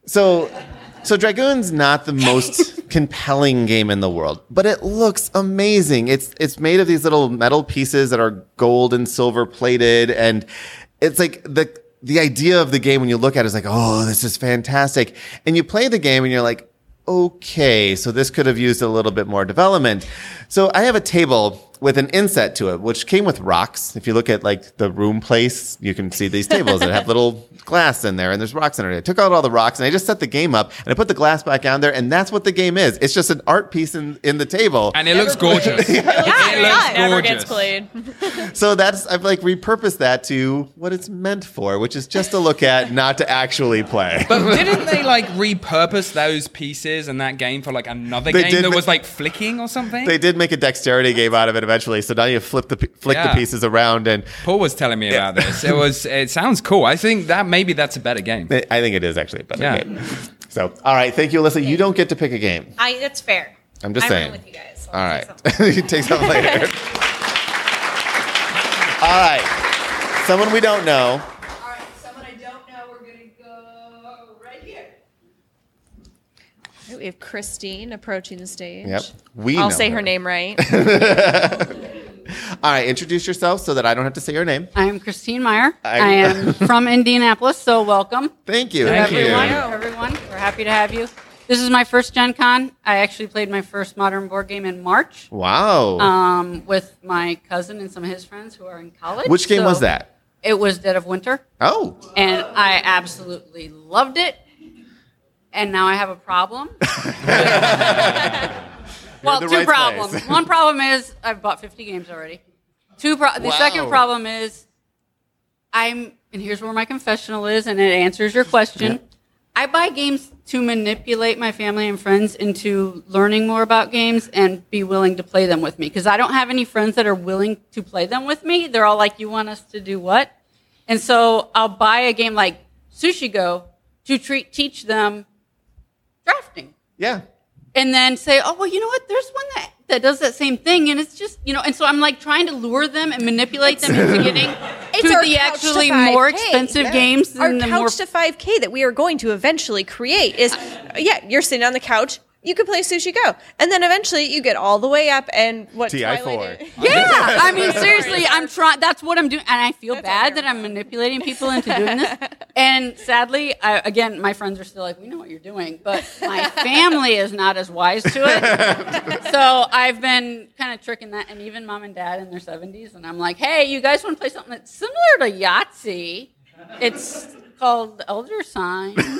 So Dragoon's not the most compelling game in the world, but it looks amazing. It's made of these little metal pieces that are gold and silver plated, and it's like the idea of the game when you look at it is like, oh, this is fantastic. And you play the game and you're like, okay, so this could have used a little bit more development. So I have a table with an inset to it, which came with rocks. If you look at like the room place, you can see these tables that have little glass in there and there's rocks in it. I took out all the rocks and I just set the game up and I put the glass back on there, and that's what the game is. It's just an art piece in the table. And it looks gorgeous. It never gets played. So I've like repurposed that to what it's meant for, which is just to look at, not to actually play. But didn't they like repurpose those pieces and that game for like another game that was like flicking or something? They did make a dexterity game out of it eventually. So now you flick the pieces around, and Paul was telling me about this. It sounds cool. I think that maybe that's a better game. I think it is actually a better game. So, all right, thank you, Alyssa. You don't get to pick a game. That's fair. I'm just saying. With you guys, so all right, you take something later. All right, someone we don't know. All right, someone I don't know. We're gonna go right here. We have Christine approaching the stage. Yep, I'll say her name right. All right, introduce yourself so that I don't have to say your name. I'm Christine Meyer. I am from Indianapolis, so welcome. Thank you. Everyone. We're happy to have you. This is my first Gen Con. I actually played my first modern board game in March. Wow. With my cousin and some of his friends who are in college. Which game was that? It was Dead of Winter. Oh. And I absolutely loved it. And now I have a problem. Well, two problems. Place. One problem is I've bought 50 games already. The second problem is and here's where my confessional is, and it answers your question. Yeah. I buy games to manipulate my family and friends into learning more about games and be willing to play them with me. Because I don't have any friends that are willing to play them with me. They're all like, you want us to do what? And so I'll buy a game like Sushi Go to teach them drafting. Yeah. And then say, oh, well, you know what? There's one that does that same thing. And it's just, and so I'm like trying to lure them and manipulate them into getting to the actually more expensive games. Our couch to 5K that we are going to eventually create is, you're sitting on the couch. You can play Sushi Go. And then eventually you get all the way up and what TI4. Yeah. I mean, seriously, I'm trying. That's what I'm doing. And I feel bad that I'm manipulating people into doing this. And sadly, again, my friends are still like, we know what you're doing. But my family is not as wise to it. So I've been kind of tricking that. And even mom and dad in their 70s. And I'm like, hey, you guys want to play something that's similar to Yahtzee? It's called Elder Sign. It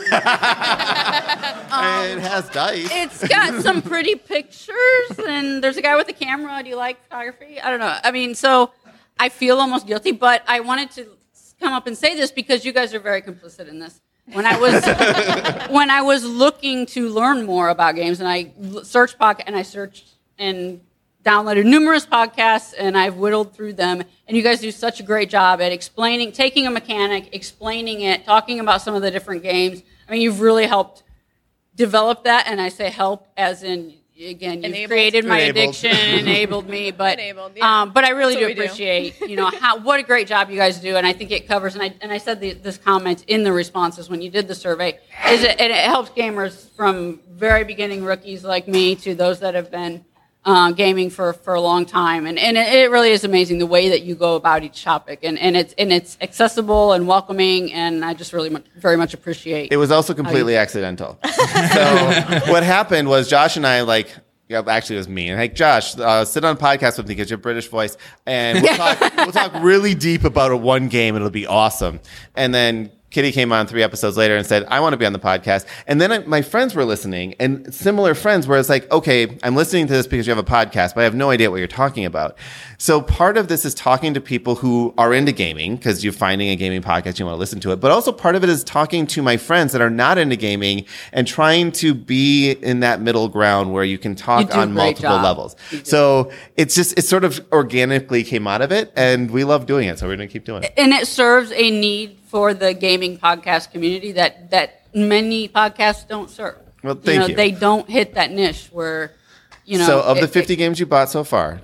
has dice. It's got some pretty pictures, and there's a guy with a camera. Do you like photography? I don't know. I mean, so I feel almost guilty, but I wanted to come up and say this because you guys are very complicit in this. When I was looking to learn more about games, and I searched Pocket, and I searched and downloaded numerous podcasts, and I've whittled through them. And you guys do such a great job at explaining, taking a mechanic, explaining it, talking about some of the different games. I mean, you've really helped develop that, and I say help as in, again, you've created my addiction, enabled me, but but I really do appreciate, what a great job you guys do, and I think it covers. And I said this comment in the responses when you did the survey, and it helps gamers from very beginning rookies like me to those that have been gaming for a long time, and it really is amazing the way that you go about each topic, and it's accessible and welcoming, and I just really very much appreciate. It was also completely accidental. So what happened was Josh and I actually it was me, and like Josh, sit on a podcast with me because you have a British voice, and we'll talk really deep about one game. It'll be awesome, and then Kitty came on 3 episodes later and said, I want to be on the podcast. And then my friends were listening, and similar friends where it's like, okay, I'm listening to this because you have a podcast, but I have no idea what you're talking about. So part of this is talking to people who are into gaming because you're finding a gaming podcast, you want to listen to it. But also part of it is talking to my friends that are not into gaming and trying to be in that middle ground where you can talk on multiple levels. So it sort of organically came out of it, and we love doing it. So we're going to keep doing it. And it serves a need for the gaming podcast community that many podcasts don't serve. Well, thank you. They don't hit that niche where, So of the 50 games you bought so far,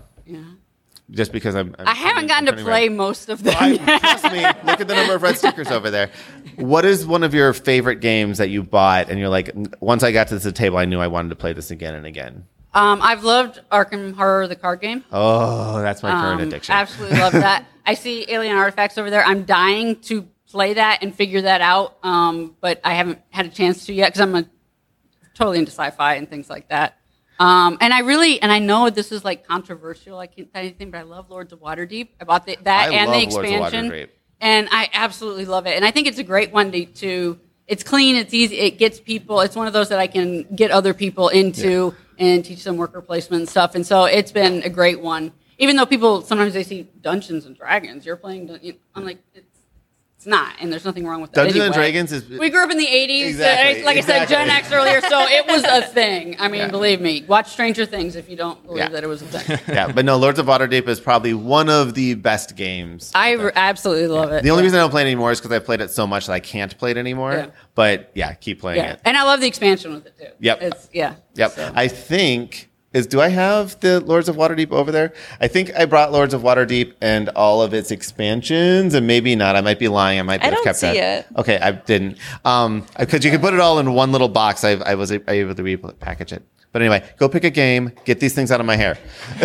just because I haven't gotten to play most of them. Trust me, look at the number of red stickers over there. What is one of your favorite games that you bought and you're like, once I got to the table, I knew I wanted to play this again and again? I've loved Arkham Horror, the card game. Oh, that's my current addiction. Absolutely love that. I see Alien Artifacts over there. I'm dying to play that and figure that out, but I haven't had a chance to yet because I'm totally into sci-fi and things like that. And I know this is like controversial. I can't say anything, but I love Lords of Waterdeep. I bought that and the expansion, and I absolutely love it. And I think it's a great one to. It's clean. It's easy. It gets people. It's one of those that I can get other people into and teach them worker placement and stuff. And so it's been a great one. Even though people sometimes they see Dungeons and Dragons, you're playing. I'm like. It's not, and there's nothing wrong with that. Dungeons and Dragons is. We grew up in the 80s. Exactly. I said, Gen X earlier, so it was a thing. I mean, believe me. Watch Stranger Things if you don't believe that it was a thing. Yeah, but no, Lords of Waterdeep is probably one of the best games. I absolutely love it. The only reason I don't play it anymore is because I played it so much that I can't play it anymore. Yeah. But keep playing it. And I love the expansion with it too. Yep. Yep. So. I think. Do I have the Lords of Waterdeep over there? I think I brought Lords of Waterdeep and all of its expansions, and maybe not. I might be lying. I might have kept that. I don't see it. Okay, I didn't. Because you can put it all in one little box. I was able to repackage it. But anyway, go pick a game. Get these things out of my hair.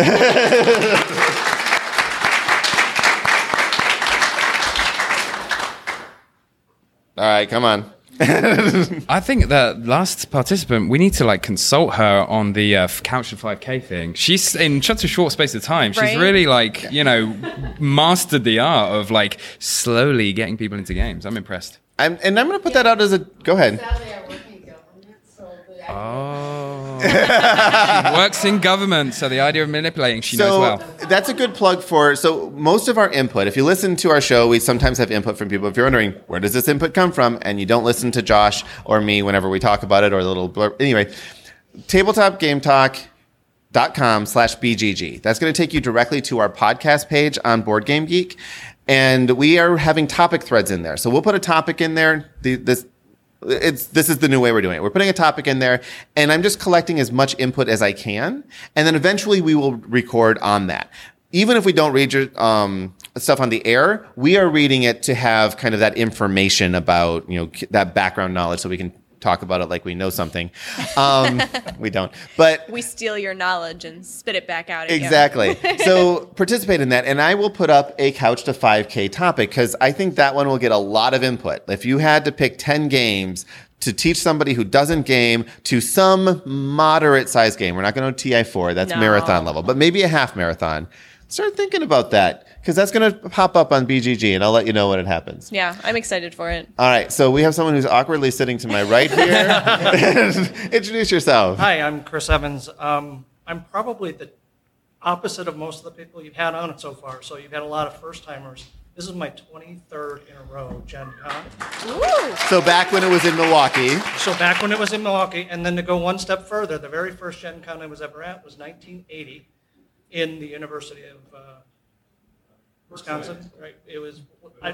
All right, come on. I think that last participant, we need to consult her on the Couch to 5K thing. She's in such a short space of time. She's really mastered the art of slowly getting people into games. I'm impressed. I'm going to put that out as a go ahead. She works in government, so the idea of manipulating, she knows well. That's a good plug for. So most of our input, if you listen to our show, we sometimes have input from people. If you're wondering where does this input come from, and you don't listen to Josh or me whenever we talk about it or the little blurb. Anyway, tabletopgametalk.com/BGG. That's going to take you directly to our podcast page on Board Game Geek, and we are having topic threads in there. So we'll put a topic in there. This is the new way we're doing it. We're putting a topic in there, and I'm just collecting as much input as I can, and then eventually we will record on that. Even if we don't read your stuff on the air, we are reading it to have kind of that information about that background knowledge, so we can talk about it like we know something. We don't, but we steal your knowledge and spit it back out again. Exactly. So participate in that, and I will put up a Couch to 5K topic because I think that one will get a lot of input. If you had to pick 10 games to teach somebody who doesn't game to some moderate size game, we're not going to TI4, that's marathon level, but maybe a half marathon. Start thinking about that because that's going to pop up on BGG, and I'll let you know when it happens. Yeah, I'm excited for it. All right, so we have someone who's awkwardly sitting to my right here. Introduce yourself. Hi, I'm Chris Evans. I'm probably the opposite of most of the people you've had on it so far. So you've had a lot of first-timers. This is my 23rd in a row, Gen Con. Ooh. So back when it was in Milwaukee. And then to go one step further, the very first Gen Con I was ever at was 1980. in the University of Wisconsin, right? It was,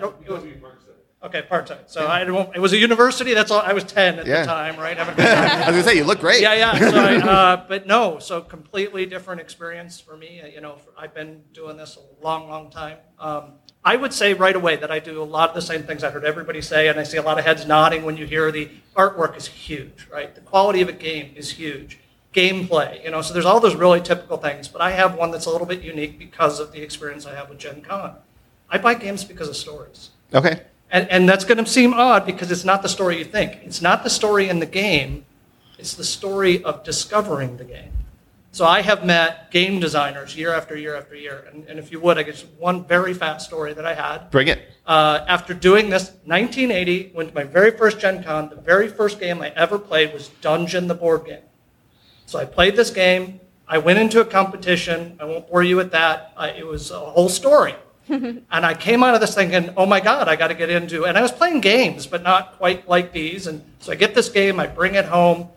okay, part-time. So it was a university, that's all, I was 10 at the time, right? I was going to say, you look great. Yeah. So completely different experience for me. I've been doing this a long, long time. I would say right away that I do a lot of the same things I heard everybody say, and I see a lot of heads nodding when you hear the artwork is huge, right? The quality of a game is huge. Gameplay, so there's all those really typical things, but I have one that's a little bit unique because of the experience I have with Gen Con. I buy games because of stories. Okay. And that's going to seem odd because it's not the story you think. It's not the story in the game. It's the story of discovering the game. So I have met game designers year after year after year. And if you would, I guess one very fast story that I had. Bring it. After doing this, 1980, went to my very first Gen Con. The very first game I ever played was Dungeon, the board game. So I played this game. I went into a competition. I won't bore you with that. It was a whole story. And I came out of this thinking, oh my God, I got to get into, and I was playing games, but not quite like these. And so I get this game, I bring it home,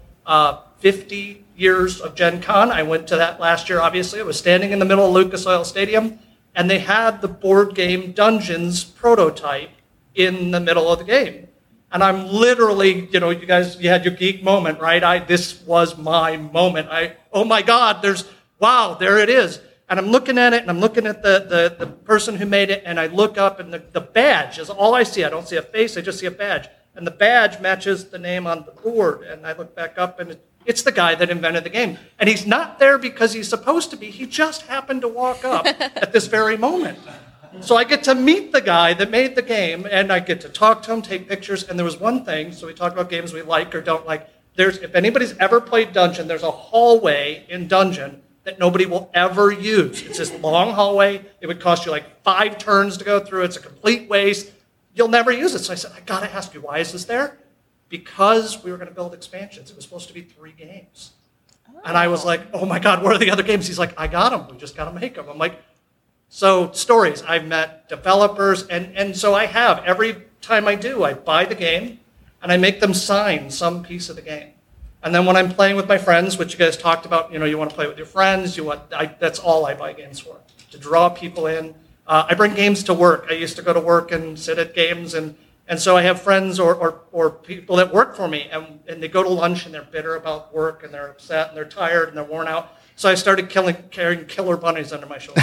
50 years of Gen Con. I went to that last year, obviously. I was standing in the middle of Lucas Oil Stadium, and they had the board game Dungeons prototype in the middle of the game. And I'm literally, you had your geek moment, right? This was my moment. Oh my God, there it is. And I'm looking at it, and I'm looking at the person who made it, and I look up, and the badge is all I see. I don't see a face, I just see a badge. And the badge matches the name on the board. And I look back up, and it's the guy that invented the game. And he's not there because he's supposed to be. He just happened to walk up at this very moment. So I get to meet the guy that made the game, and I get to talk to him, take pictures. And there was one thing, so we talk about games we like or don't like. If anybody's ever played Dungeon, there's a hallway in Dungeon that nobody will ever use. It's this long hallway. It would cost you like 5 turns to go through. It's a complete waste. You'll never use it. So I said, I got to ask you, why is this there? Because we were going to build expansions. It was supposed to be 3 games. Oh. And I was like, oh my God, what are the other games? He's like, I got them. We just got to make them. I'm like, so stories. I've met developers. And so I have. Every time I do, I buy the game and I make them sign some piece of the game. And then when I'm playing with my friends, which you guys talked about, you want to play with your friends, that's all I buy games for, to draw people in. I bring games to work. I used to go to work and sit at games, and so I have friends or people that work for me, and they go to lunch and they're bitter about work and they're upset and they're tired and they're worn out. So I started carrying killer bunnies under my shoulder.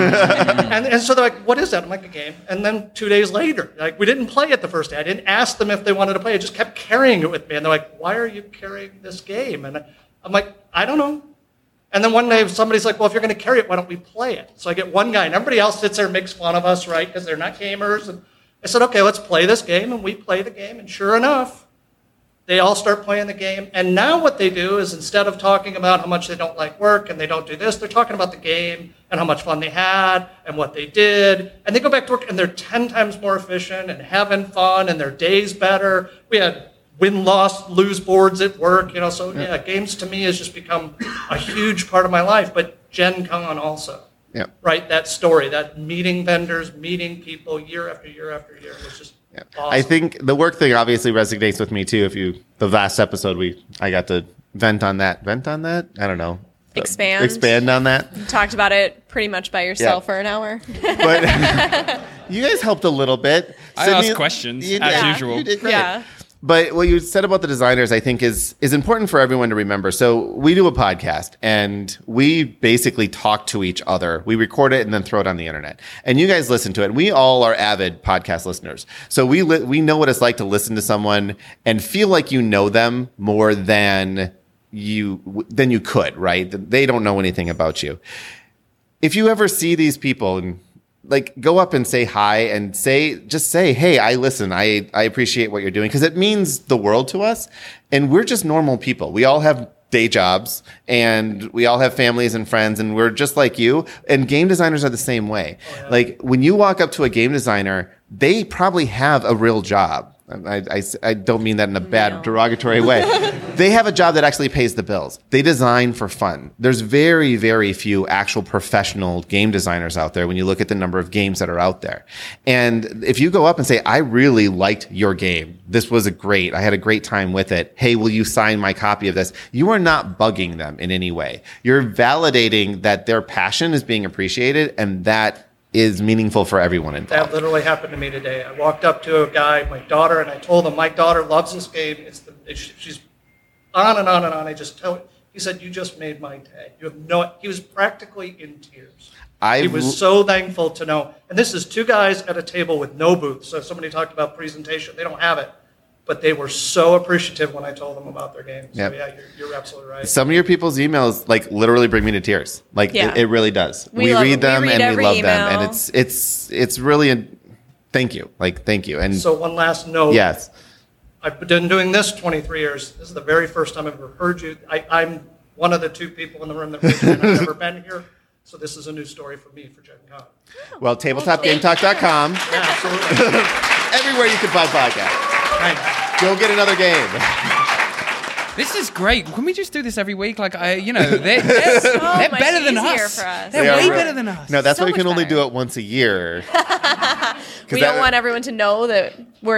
and so they're like, what is that? I'm like, a game. And then 2 days later, we didn't play it the first day. I didn't ask them if they wanted to play. I just kept carrying it with me. And they're like, why are you carrying this game? And I'm like, I don't know. And then one day somebody's like, well, if you're going to carry it, why don't we play it? So I get one guy, and everybody else sits there and makes fun of us, right, because they're not gamers. And I said, okay, let's play this game. And we play the game. And sure enough, they all start playing the game. And now what they do is, instead of talking about how much they don't like work and they don't do this, they're talking about the game and how much fun they had and what they did. And they go back to work and they're 10 times more efficient and having fun and their day's better. We had win-loss, lose boards at work, So yeah, games to me has just become a huge part of my life. But Gen Con also. Yeah. Right? That story, that meeting vendors, meeting people year after year after year was just awesome. I think the work thing obviously resonates with me too. The last episode I got to vent on that. I don't know. Expand on that. You talked about it pretty much by yourself for an hour. But you guys helped a little bit. I asked questions as usual. You did great. Yeah. But what you said about the designers, I think, is important for everyone to remember. So we do a podcast, and we basically talk to each other. We record it and then throw it on the internet. And you guys listen to it. We all are avid podcast listeners. So we know what it's like to listen to someone and feel like you know them more than you could, right? They don't know anything about you. If you ever see these people and go up and say hi and just say, hey, I listen. I appreciate what you're doing, because it means the world to us. And we're just normal people. We all have day jobs and we all have families and friends, and we're just like you. And game designers are the same way. Oh, yeah. When you walk up to a game designer, they probably have a real job. I don't mean that in a bad, derogatory way. They have a job that actually pays the bills. They design for fun. There's very, very few actual professional game designers out there when you look at the number of games that are out there. And if you go up and say, I really liked your game, this was great, I had a great time with it, hey, will you sign my copy of this? You are not bugging them in any way. You're validating that their passion is being appreciated, and that is meaningful for everyone involved. That literally happened to me today. I walked up to a guy, my daughter, and I told him my daughter loves this game. She's on and on and on. He said, "You just made my day." He was practically in tears. He was so thankful to know. And this is two guys at a table with no booth. So somebody talked about presentation. They don't have it. But they were so appreciative when I told them about their game. So yeah, you're absolutely right. Some of your people's emails literally bring me to tears. It really does. We read them and we love them, and it's really thank you. Thank you. And so one last note. Yes. I've been doing this 23 years. This is the very first time I've ever heard you. I'm one of the two people in the room that raised their hand. I've never been here. So this is a new story for me for Gen Con. Well, tabletopgametalk.com. Yeah, absolutely. Everywhere you can find podcasts. Go get another game. This is great. Can we just do this every week? They're better than us. They're way better than us. No, that's why we can only do it once a year. We don't want everyone to know that we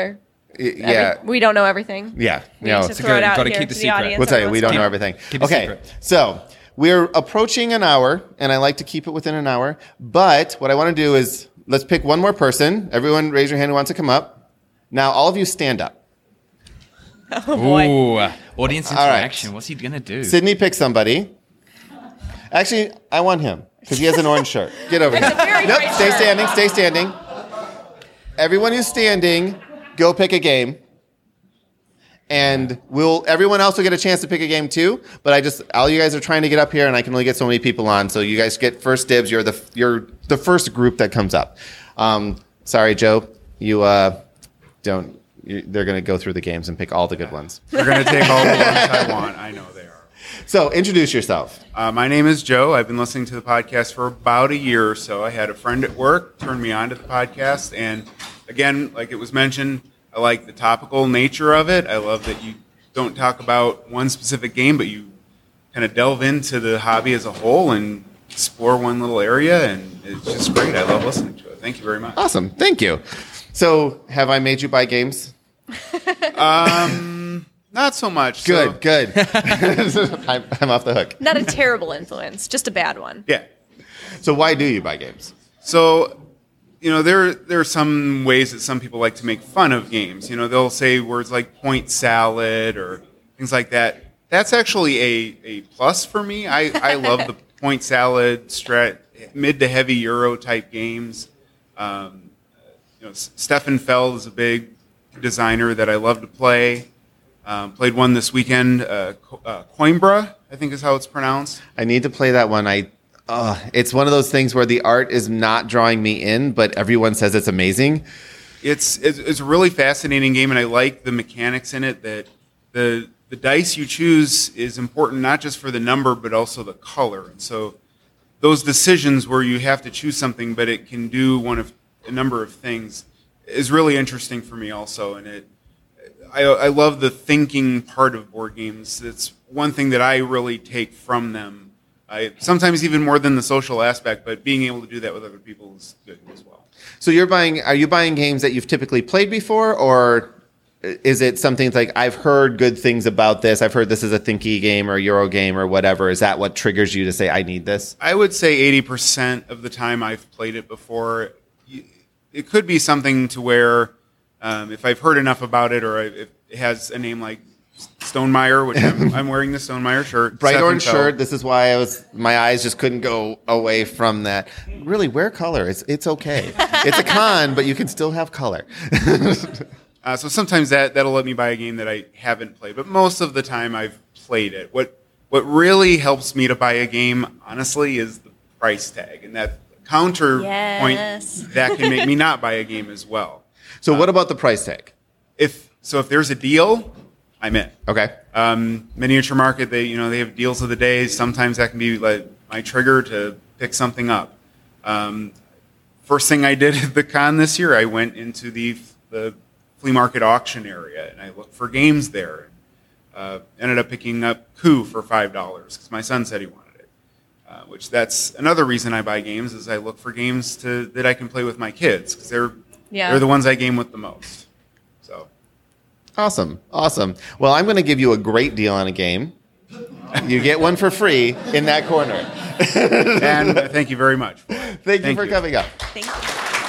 don't know everything. Yeah. We need to throw it out Gotta here keep the to secret. audience. We'll tell you, we don't know everything. Okay, so we're approaching an hour, and I like to keep it within an hour. But what I want to do is let's pick one more person. Everyone raise your hand who wants to come up. Now, all of you stand up. Oh, boy. Ooh, audience interaction. Right. What's he going to do? Sydney, pick somebody. Actually, I want him because he has an orange shirt. Get over here. Nope, stay standing, stay standing. Everyone who's standing, go pick a game. And everyone else will get a chance to pick a game too. But all you guys are trying to get up here, and I can only get so many people on. So you guys get first dibs. You're the first group that comes up. Sorry, Joe. They're going to go through the games and pick all the good ones. They're going to take all the ones I want. I know they are. So introduce yourself. My name is Joe. I've been listening to the podcast for about a year or so. I had a friend at work turn me on to the podcast. And again, like it was mentioned, I like the topical nature of it. I love that you don't talk about one specific game, but you kind of delve into the hobby as a whole and explore one little area. And it's just great. I love listening to it. Thank you very much. Awesome. Thank you. So, have I made you buy games? Not so much. Good. I'm off the hook. Not a terrible influence, just a bad one. Yeah. So, why do you buy games? So, there are some ways that some people like to make fun of games. They'll say words like point salad or things like that. That's actually a plus for me. I love the point salad, mid to heavy Euro type games. Stefan Feld is a big designer that I love to play. Played one this weekend. Coimbra, I think is how it's pronounced. I need to play that one. It's one of those things where the art is not drawing me in, but everyone says it's amazing. It's a really fascinating game, and I like the mechanics in it. That the dice you choose is important not just for the number, but also the color. And so those decisions where you have to choose something, but it can do a number of things is really interesting for me also. And I love the thinking part of board games. It's one thing that I really take from them. Sometimes even more than the social aspect, but being able to do that with other people is good as well. So are you buying games that you've typically played before, or is it something like, I've heard good things about this, I've heard this is a thinky game or Euro game or whatever? Is that what triggers you to say, I need this? I would say 80% of the time I've played it before. It could be something to where if I've heard enough about it, or if it has a name like Stonemaier, which I'm wearing the Stonemaier shirt. Bright orange shirt. This is why my eyes just couldn't go away from that. Really, wear color. It's okay. It's a con, but you can still have color. So sometimes that'll let me buy a game that I haven't played, but most of the time I've played it. What really helps me to buy a game, honestly, is the price tag, and that counterpoint that can make me not buy a game as well. So what about the price tag? If there's a deal, I'm in. Okay. Miniature Market, they have deals of the day. Sometimes that can be like my trigger to pick something up. First thing I did at the con this year, I went into the flea market auction area, and I look for games there. Ended up picking up Coup for $5 because my son said he wanted it. Which that's another reason I buy games is I look for games that I can play with my kids because they're the ones I game with the most. So awesome. Well, I'm going to give you a great deal on a game. You get one for free in that corner. And thank you very much. Thank you for coming up. Thank you.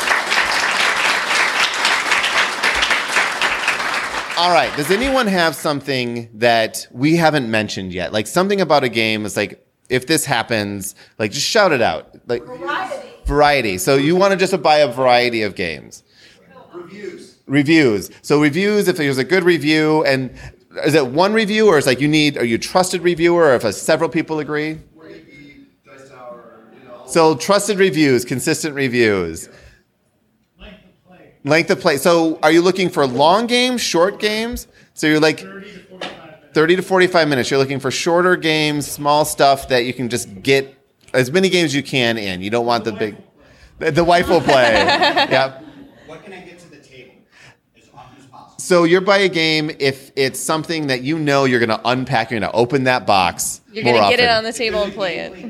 All right. Does anyone have something that we haven't mentioned yet? Like something about a game is like, if this happens, like just shout it out. Like variety. So you want to just buy a variety of games. Reviews. So reviews, if there's a good review, and is it one review or is like are you a trusted reviewer or if several people agree? So trusted reviews, consistent reviews. Length of play. So are you looking for long games, short games? So you're like 30 to 45 minutes. You're looking for shorter games, small stuff that you can just get as many games as you can in. You don't want the big... The wife will play. Yeah. What can I get to the table as often as possible? So you're by a game if it's something that you know you're going to unpack, you're going to open that box. You're going to get it on the table and play it.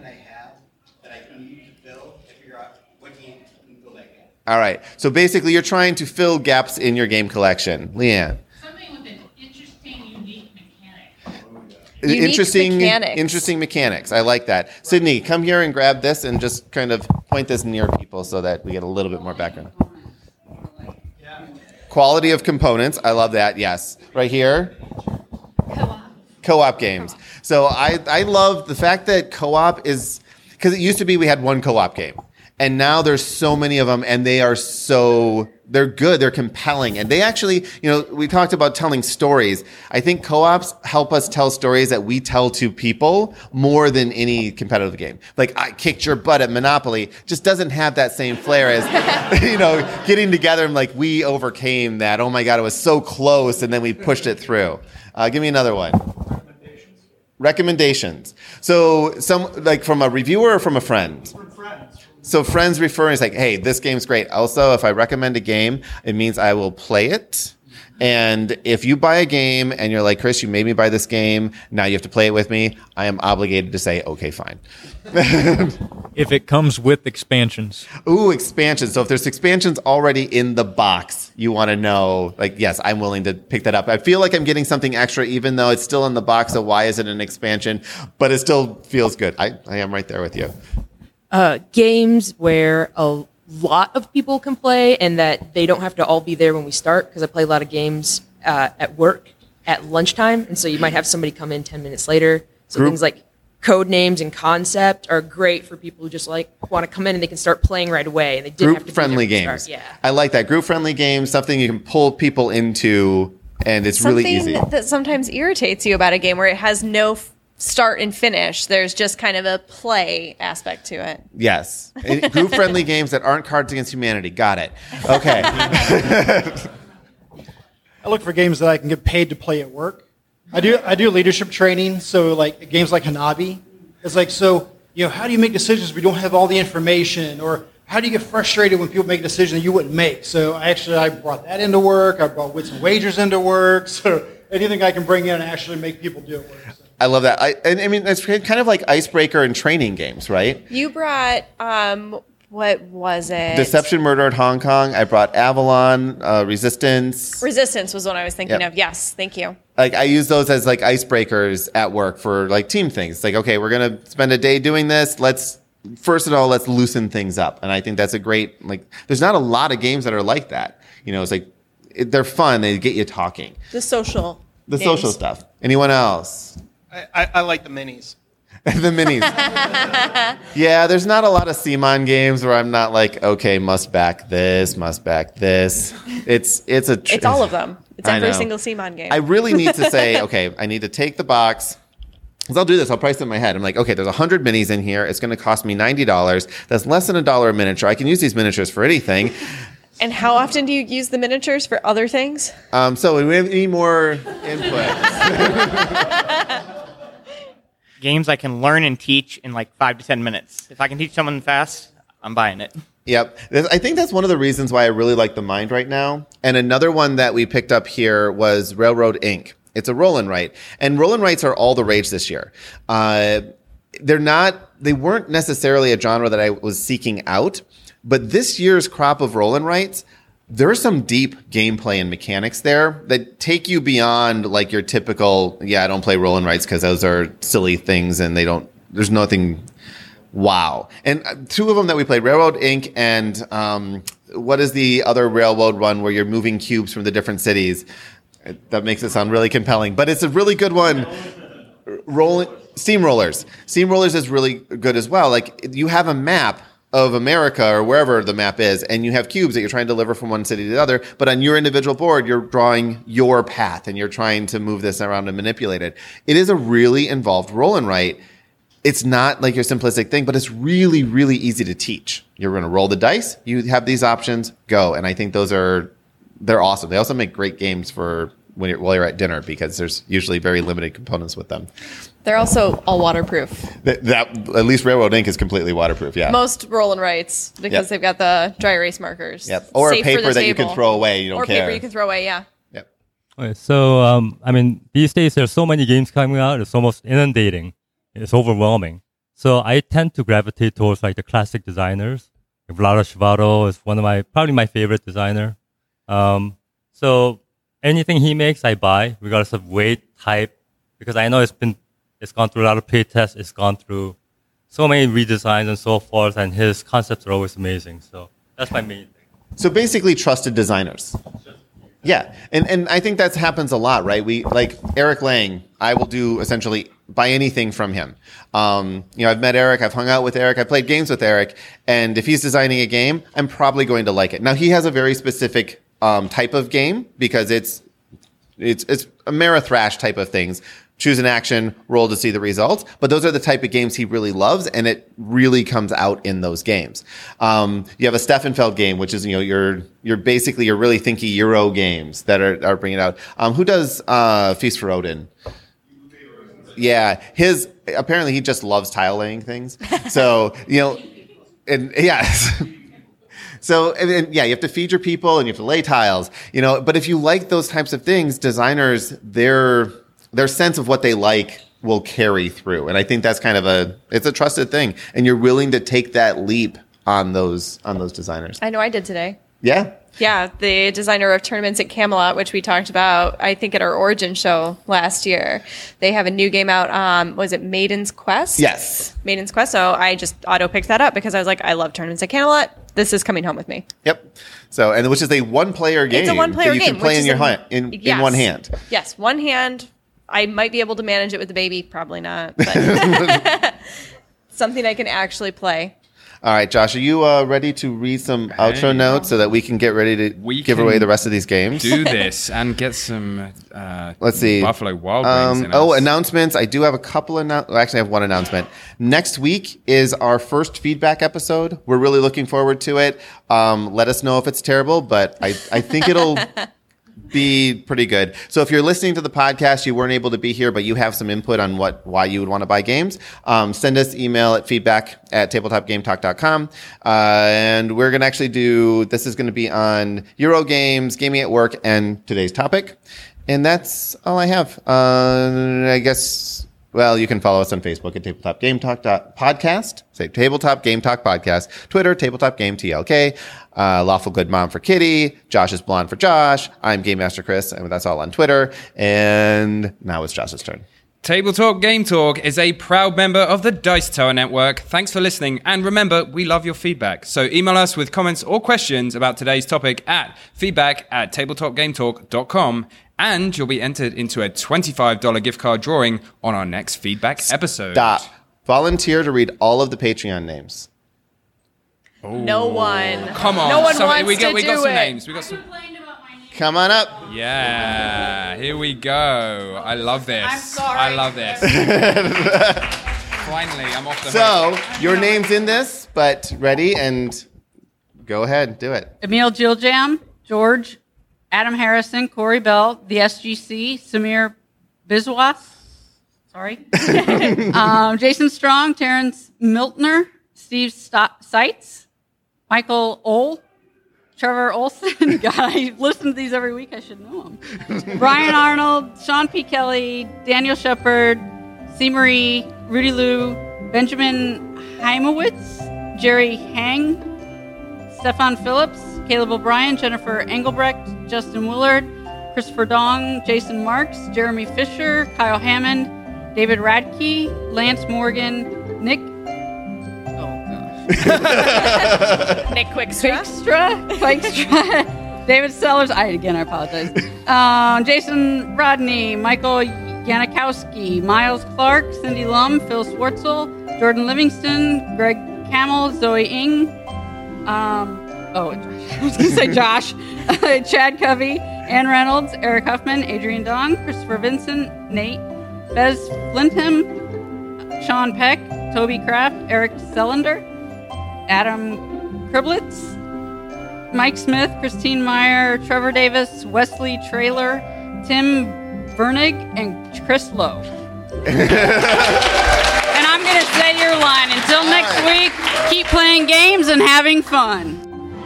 All right. So basically, you're trying to fill gaps in your game collection. Leanne. Something with an interesting, unique mechanic. Interesting mechanics. I like that. Sydney, come here and grab this and just kind of point this near people so that we get a little bit more background. Quality of components. I love that. Yes. Right here. Co-op games. So I love the fact that co-op is, because it used to be we had one co-op game. And now there's so many of them, and they're good, they're compelling. And they actually, we talked about telling stories. I think co-ops help us tell stories that we tell to people more than any competitive game. Like, I kicked your butt at Monopoly just doesn't have that same flair as, getting together and like, we overcame that. Oh my God, it was so close, and then we pushed it through. Give me another one. Recommendations. So, from a reviewer or from a friend? So friends referring, it's like, hey, this game's great. Also, if I recommend a game, it means I will play it. And if you buy a game and you're like, Chris, you made me buy this game, now you have to play it with me, I am obligated to say, okay, fine. If it comes with expansions. Ooh, expansions. So if there's expansions already in the box, you want to know, like, yes, I'm willing to pick that up. I feel like I'm getting something extra, even though it's still in the box, so why is it an expansion? But it still feels good. I am right there with you. Games where a lot of people can play and that they don't have to all be there when we start, because I play a lot of games at work at lunchtime, and so you might have somebody come in 10 minutes later. So things like code names and concept are great for people who just like want to come in and they can start playing right away, and they didn't have to group-friendly games. Yeah, I like that. Group-friendly games, something you can pull people into, and it's really easy. Something that sometimes irritates you about a game where it has no start and finish. There's just kind of a play aspect to it. Yes. Group-friendly games that aren't Cards Against Humanity. Got it. Okay. I look for games that I can get paid to play at work. I do leadership training, so like games like Hanabi. It's like, so, how do you make decisions if you don't have all the information? Or how do you get frustrated when people make a decision that you wouldn't make? So I brought that into work. I brought Wits and Wagers into work. So anything I can bring in and actually make people do it work. So. I love that. I mean, it's kind of like icebreaker and training games, right? You brought, what was it? Deception, Murder at Hong Kong. I brought Avalon, Resistance. Resistance was what I was thinking of. Yes, thank you. Like, I use those as like icebreakers at work for like team things. It's like, okay, we're going to spend a day doing this. Let's loosen things up. And I think that's a great, there's not a lot of games that are like that. It's like, they're fun. They get you talking. The social stuff. Anyone else? I like the minis. The minis. Yeah, there's not a lot of CMON games where I'm not like, okay, must back this. It's all of them. It's every single CMON game. I really need to say, okay, I need to take the box. Because I'll do this. I'll price it in my head. I'm like, okay, there's 100 minis in here. It's going to cost me $90. That's less than $1 a miniature. I can use these miniatures for anything. And how often do you use the miniatures for other things? So we need more input. Games I can learn and teach in like 5 to 10 minutes. If I can teach someone fast, I'm buying it. Yep. I think that's one of the reasons why I really like the Mind right now. And another one that we picked up here was Railroad Inc. It's a roll and write. And roll and writes are all the rage this year. They weren't necessarily a genre that I was seeking out, but this year's crop of roll and writes, there are some deep gameplay and mechanics there that take you beyond like your typical, I don't play roll and writes because those are silly things and there's nothing wow. And two of them that we played, Railroad Inc. and what is the other railroad one where you're moving cubes from the different cities? That makes it sound really compelling, but it's a really good one. Steamrollers. Steamrollers is really good as well. Like you have a map of America or wherever the map is, and you have cubes that you're trying to deliver from one city to the other, but on your individual board, you're drawing your path and you're trying to move this around and manipulate it. It is a really involved roll and write. It's not like your simplistic thing, but it's really, really easy to teach. You're going to roll the dice. You have these options, go. And I think they're awesome. They also make great games for while you're at dinner because there's usually very limited components with them. They're also all waterproof. That at least Railroad Inc. is completely waterproof. Yeah. Most roll and writes because they've got the dry erase markers. Yep. Or Safe a paper that you can throw away. You don't care. Or paper you can throw away. Yeah. Yep. Okay, so these days there's so many games coming out. It's almost inundating. It's overwhelming. So I tend to gravitate towards like the classic designers. Vlaada Chvátil is probably my favorite designer. So anything he makes, I buy, regardless of weight, type, because I know it's gone through a lot of play tests. It's gone through so many redesigns and so forth, and his concepts are always amazing. So that's my main thing. So basically, trusted designers. Yeah, and I think that happens a lot, right? We like Eric Lang. I will do essentially buy anything from him. I've met Eric. I've hung out with Eric. I played games with Eric, and if he's designing a game, I'm probably going to like it. Now he has a very specific type of game because it's a Ameritrash type of things. Choose an action, roll to see the results. But those are the type of games he really loves, and it really comes out in those games. You have a Steffenfeld game, which is you're basically your really thinky Euro games that are bringing it out. Who does Feast for Odin? Yeah, apparently he just loves tile laying things. So and yes. So, you have to feed your people and you have to lay tiles, but if you like those types of things, designers, their sense of what they like will carry through. And I think that's kind of it's a trusted thing. And you're willing to take that leap on those designers. I know I did today. Yeah. Yeah, the designer of Tournaments at Camelot, which we talked about, I think, at our Origin show last year. They have a new game out. Was it Maiden's Quest? Yes. Maiden's Quest. So I just auto-picked that up because I was like, I love Tournaments at Camelot. This is coming home with me. Yep. So, and which is a one-player game. It's a one-player game. That you can play in one hand. Yes, one hand. I might be able to manage it with the baby. Probably not. But something I can actually play. All right, Josh, are you ready to read some outro notes so that we can get ready to give away the rest of these games? Do this and get some Let's see. Buffalo Wild Wings in us. Announcements. I do have a couple actually, I have one announcement. Next week is our first feedback episode. We're really looking forward to it. Let us know if it's terrible, but I think it'll be pretty good. So if you're listening to the podcast, you weren't able to be here, but you have some input on why you would want to buy games, send us email at feedback@tabletopgametalk.com. And we're going to actually this is going to be on Euro games, gaming at work, and today's topic. And that's all I have. I guess, you can follow us on Facebook at Tabletop Game Talk Podcast. Say Tabletop Game Talk Podcast. Twitter, Tabletop Game TLK. Lawful Good Mom for Kitty. Josh is Blonde for Josh. I'm Game Master Chris, and that's all on Twitter. And now it's Josh's turn. Tabletop Game Talk is a proud member of the Dice Tower Network. Thanks for listening. And remember, we love your feedback. So email us with comments or questions about today's topic at feedback@tabletopgametalk.com. And you'll be entered into a $25 gift card drawing on our next feedback episode. Stop. Volunteer to read all of the Patreon names. No one. Come on. No one wants we got to do some it. names. Come on up. Yeah. Here we go. I love this. I'm sorry. I love this. Finally, I'm off the hook. So, your name's in this, but ready and go ahead. Do it. Emil Jiljam, George, Adam Harrison, Corey Bell, the SGC, Samir Biswas, Jason Strong, Terrence Miltner, Steve Seitz, Michael Ole, Trevor Olson. God, I listen to these every week. I should know them. Brian Arnold, Sean P. Kelly, Daniel Shepard, C. Marie, Rudy Liu, Benjamin Heimowitz, Jerry Hang, Stefan Phillips, Caleb O'Brien, Jennifer Engelbrecht, Justin Willard, Christopher Dong, Jason Marks, Jeremy Fisher, Kyle Hammond, David Radke, Lance Morgan, Nick. Nick Quickstra. David Sellers. I apologize. Jason Rodney, Michael Yanikowski, Miles Clark, Cindy Lum, Phil Swartzel, Jordan Livingston, Greg Camel, Zoe Ng. I was going to say Josh. Chad Covey, Ann Reynolds, Eric Huffman, Adrian Dong, Christopher Vincent, Nate, Bez Flintham, Sean Peck, Toby Kraft, Eric Sellender, Adam Kriblitz, Mike Smith, Christine Meyer, Trevor Davis, Wesley Trailer, Tim Vernig, and Chris Lowe. And I'm going to say your line. Until next week, keep playing games and having fun.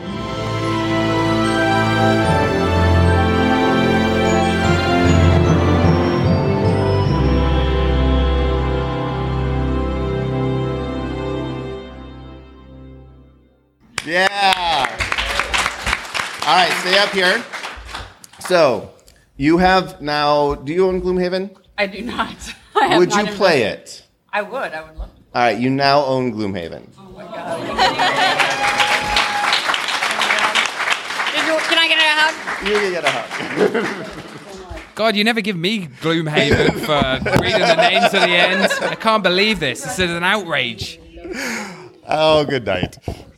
Yeah. All right, stay up here. So, you have now, do you own Gloomhaven? I do not. Would you play it? I would love to. All right, you now own Gloomhaven. Oh my God. Can I get a hug? You can get a hug. God, you never give me Gloomhaven for reading the names at the end. I can't believe this. This is an outrage. Oh, good night.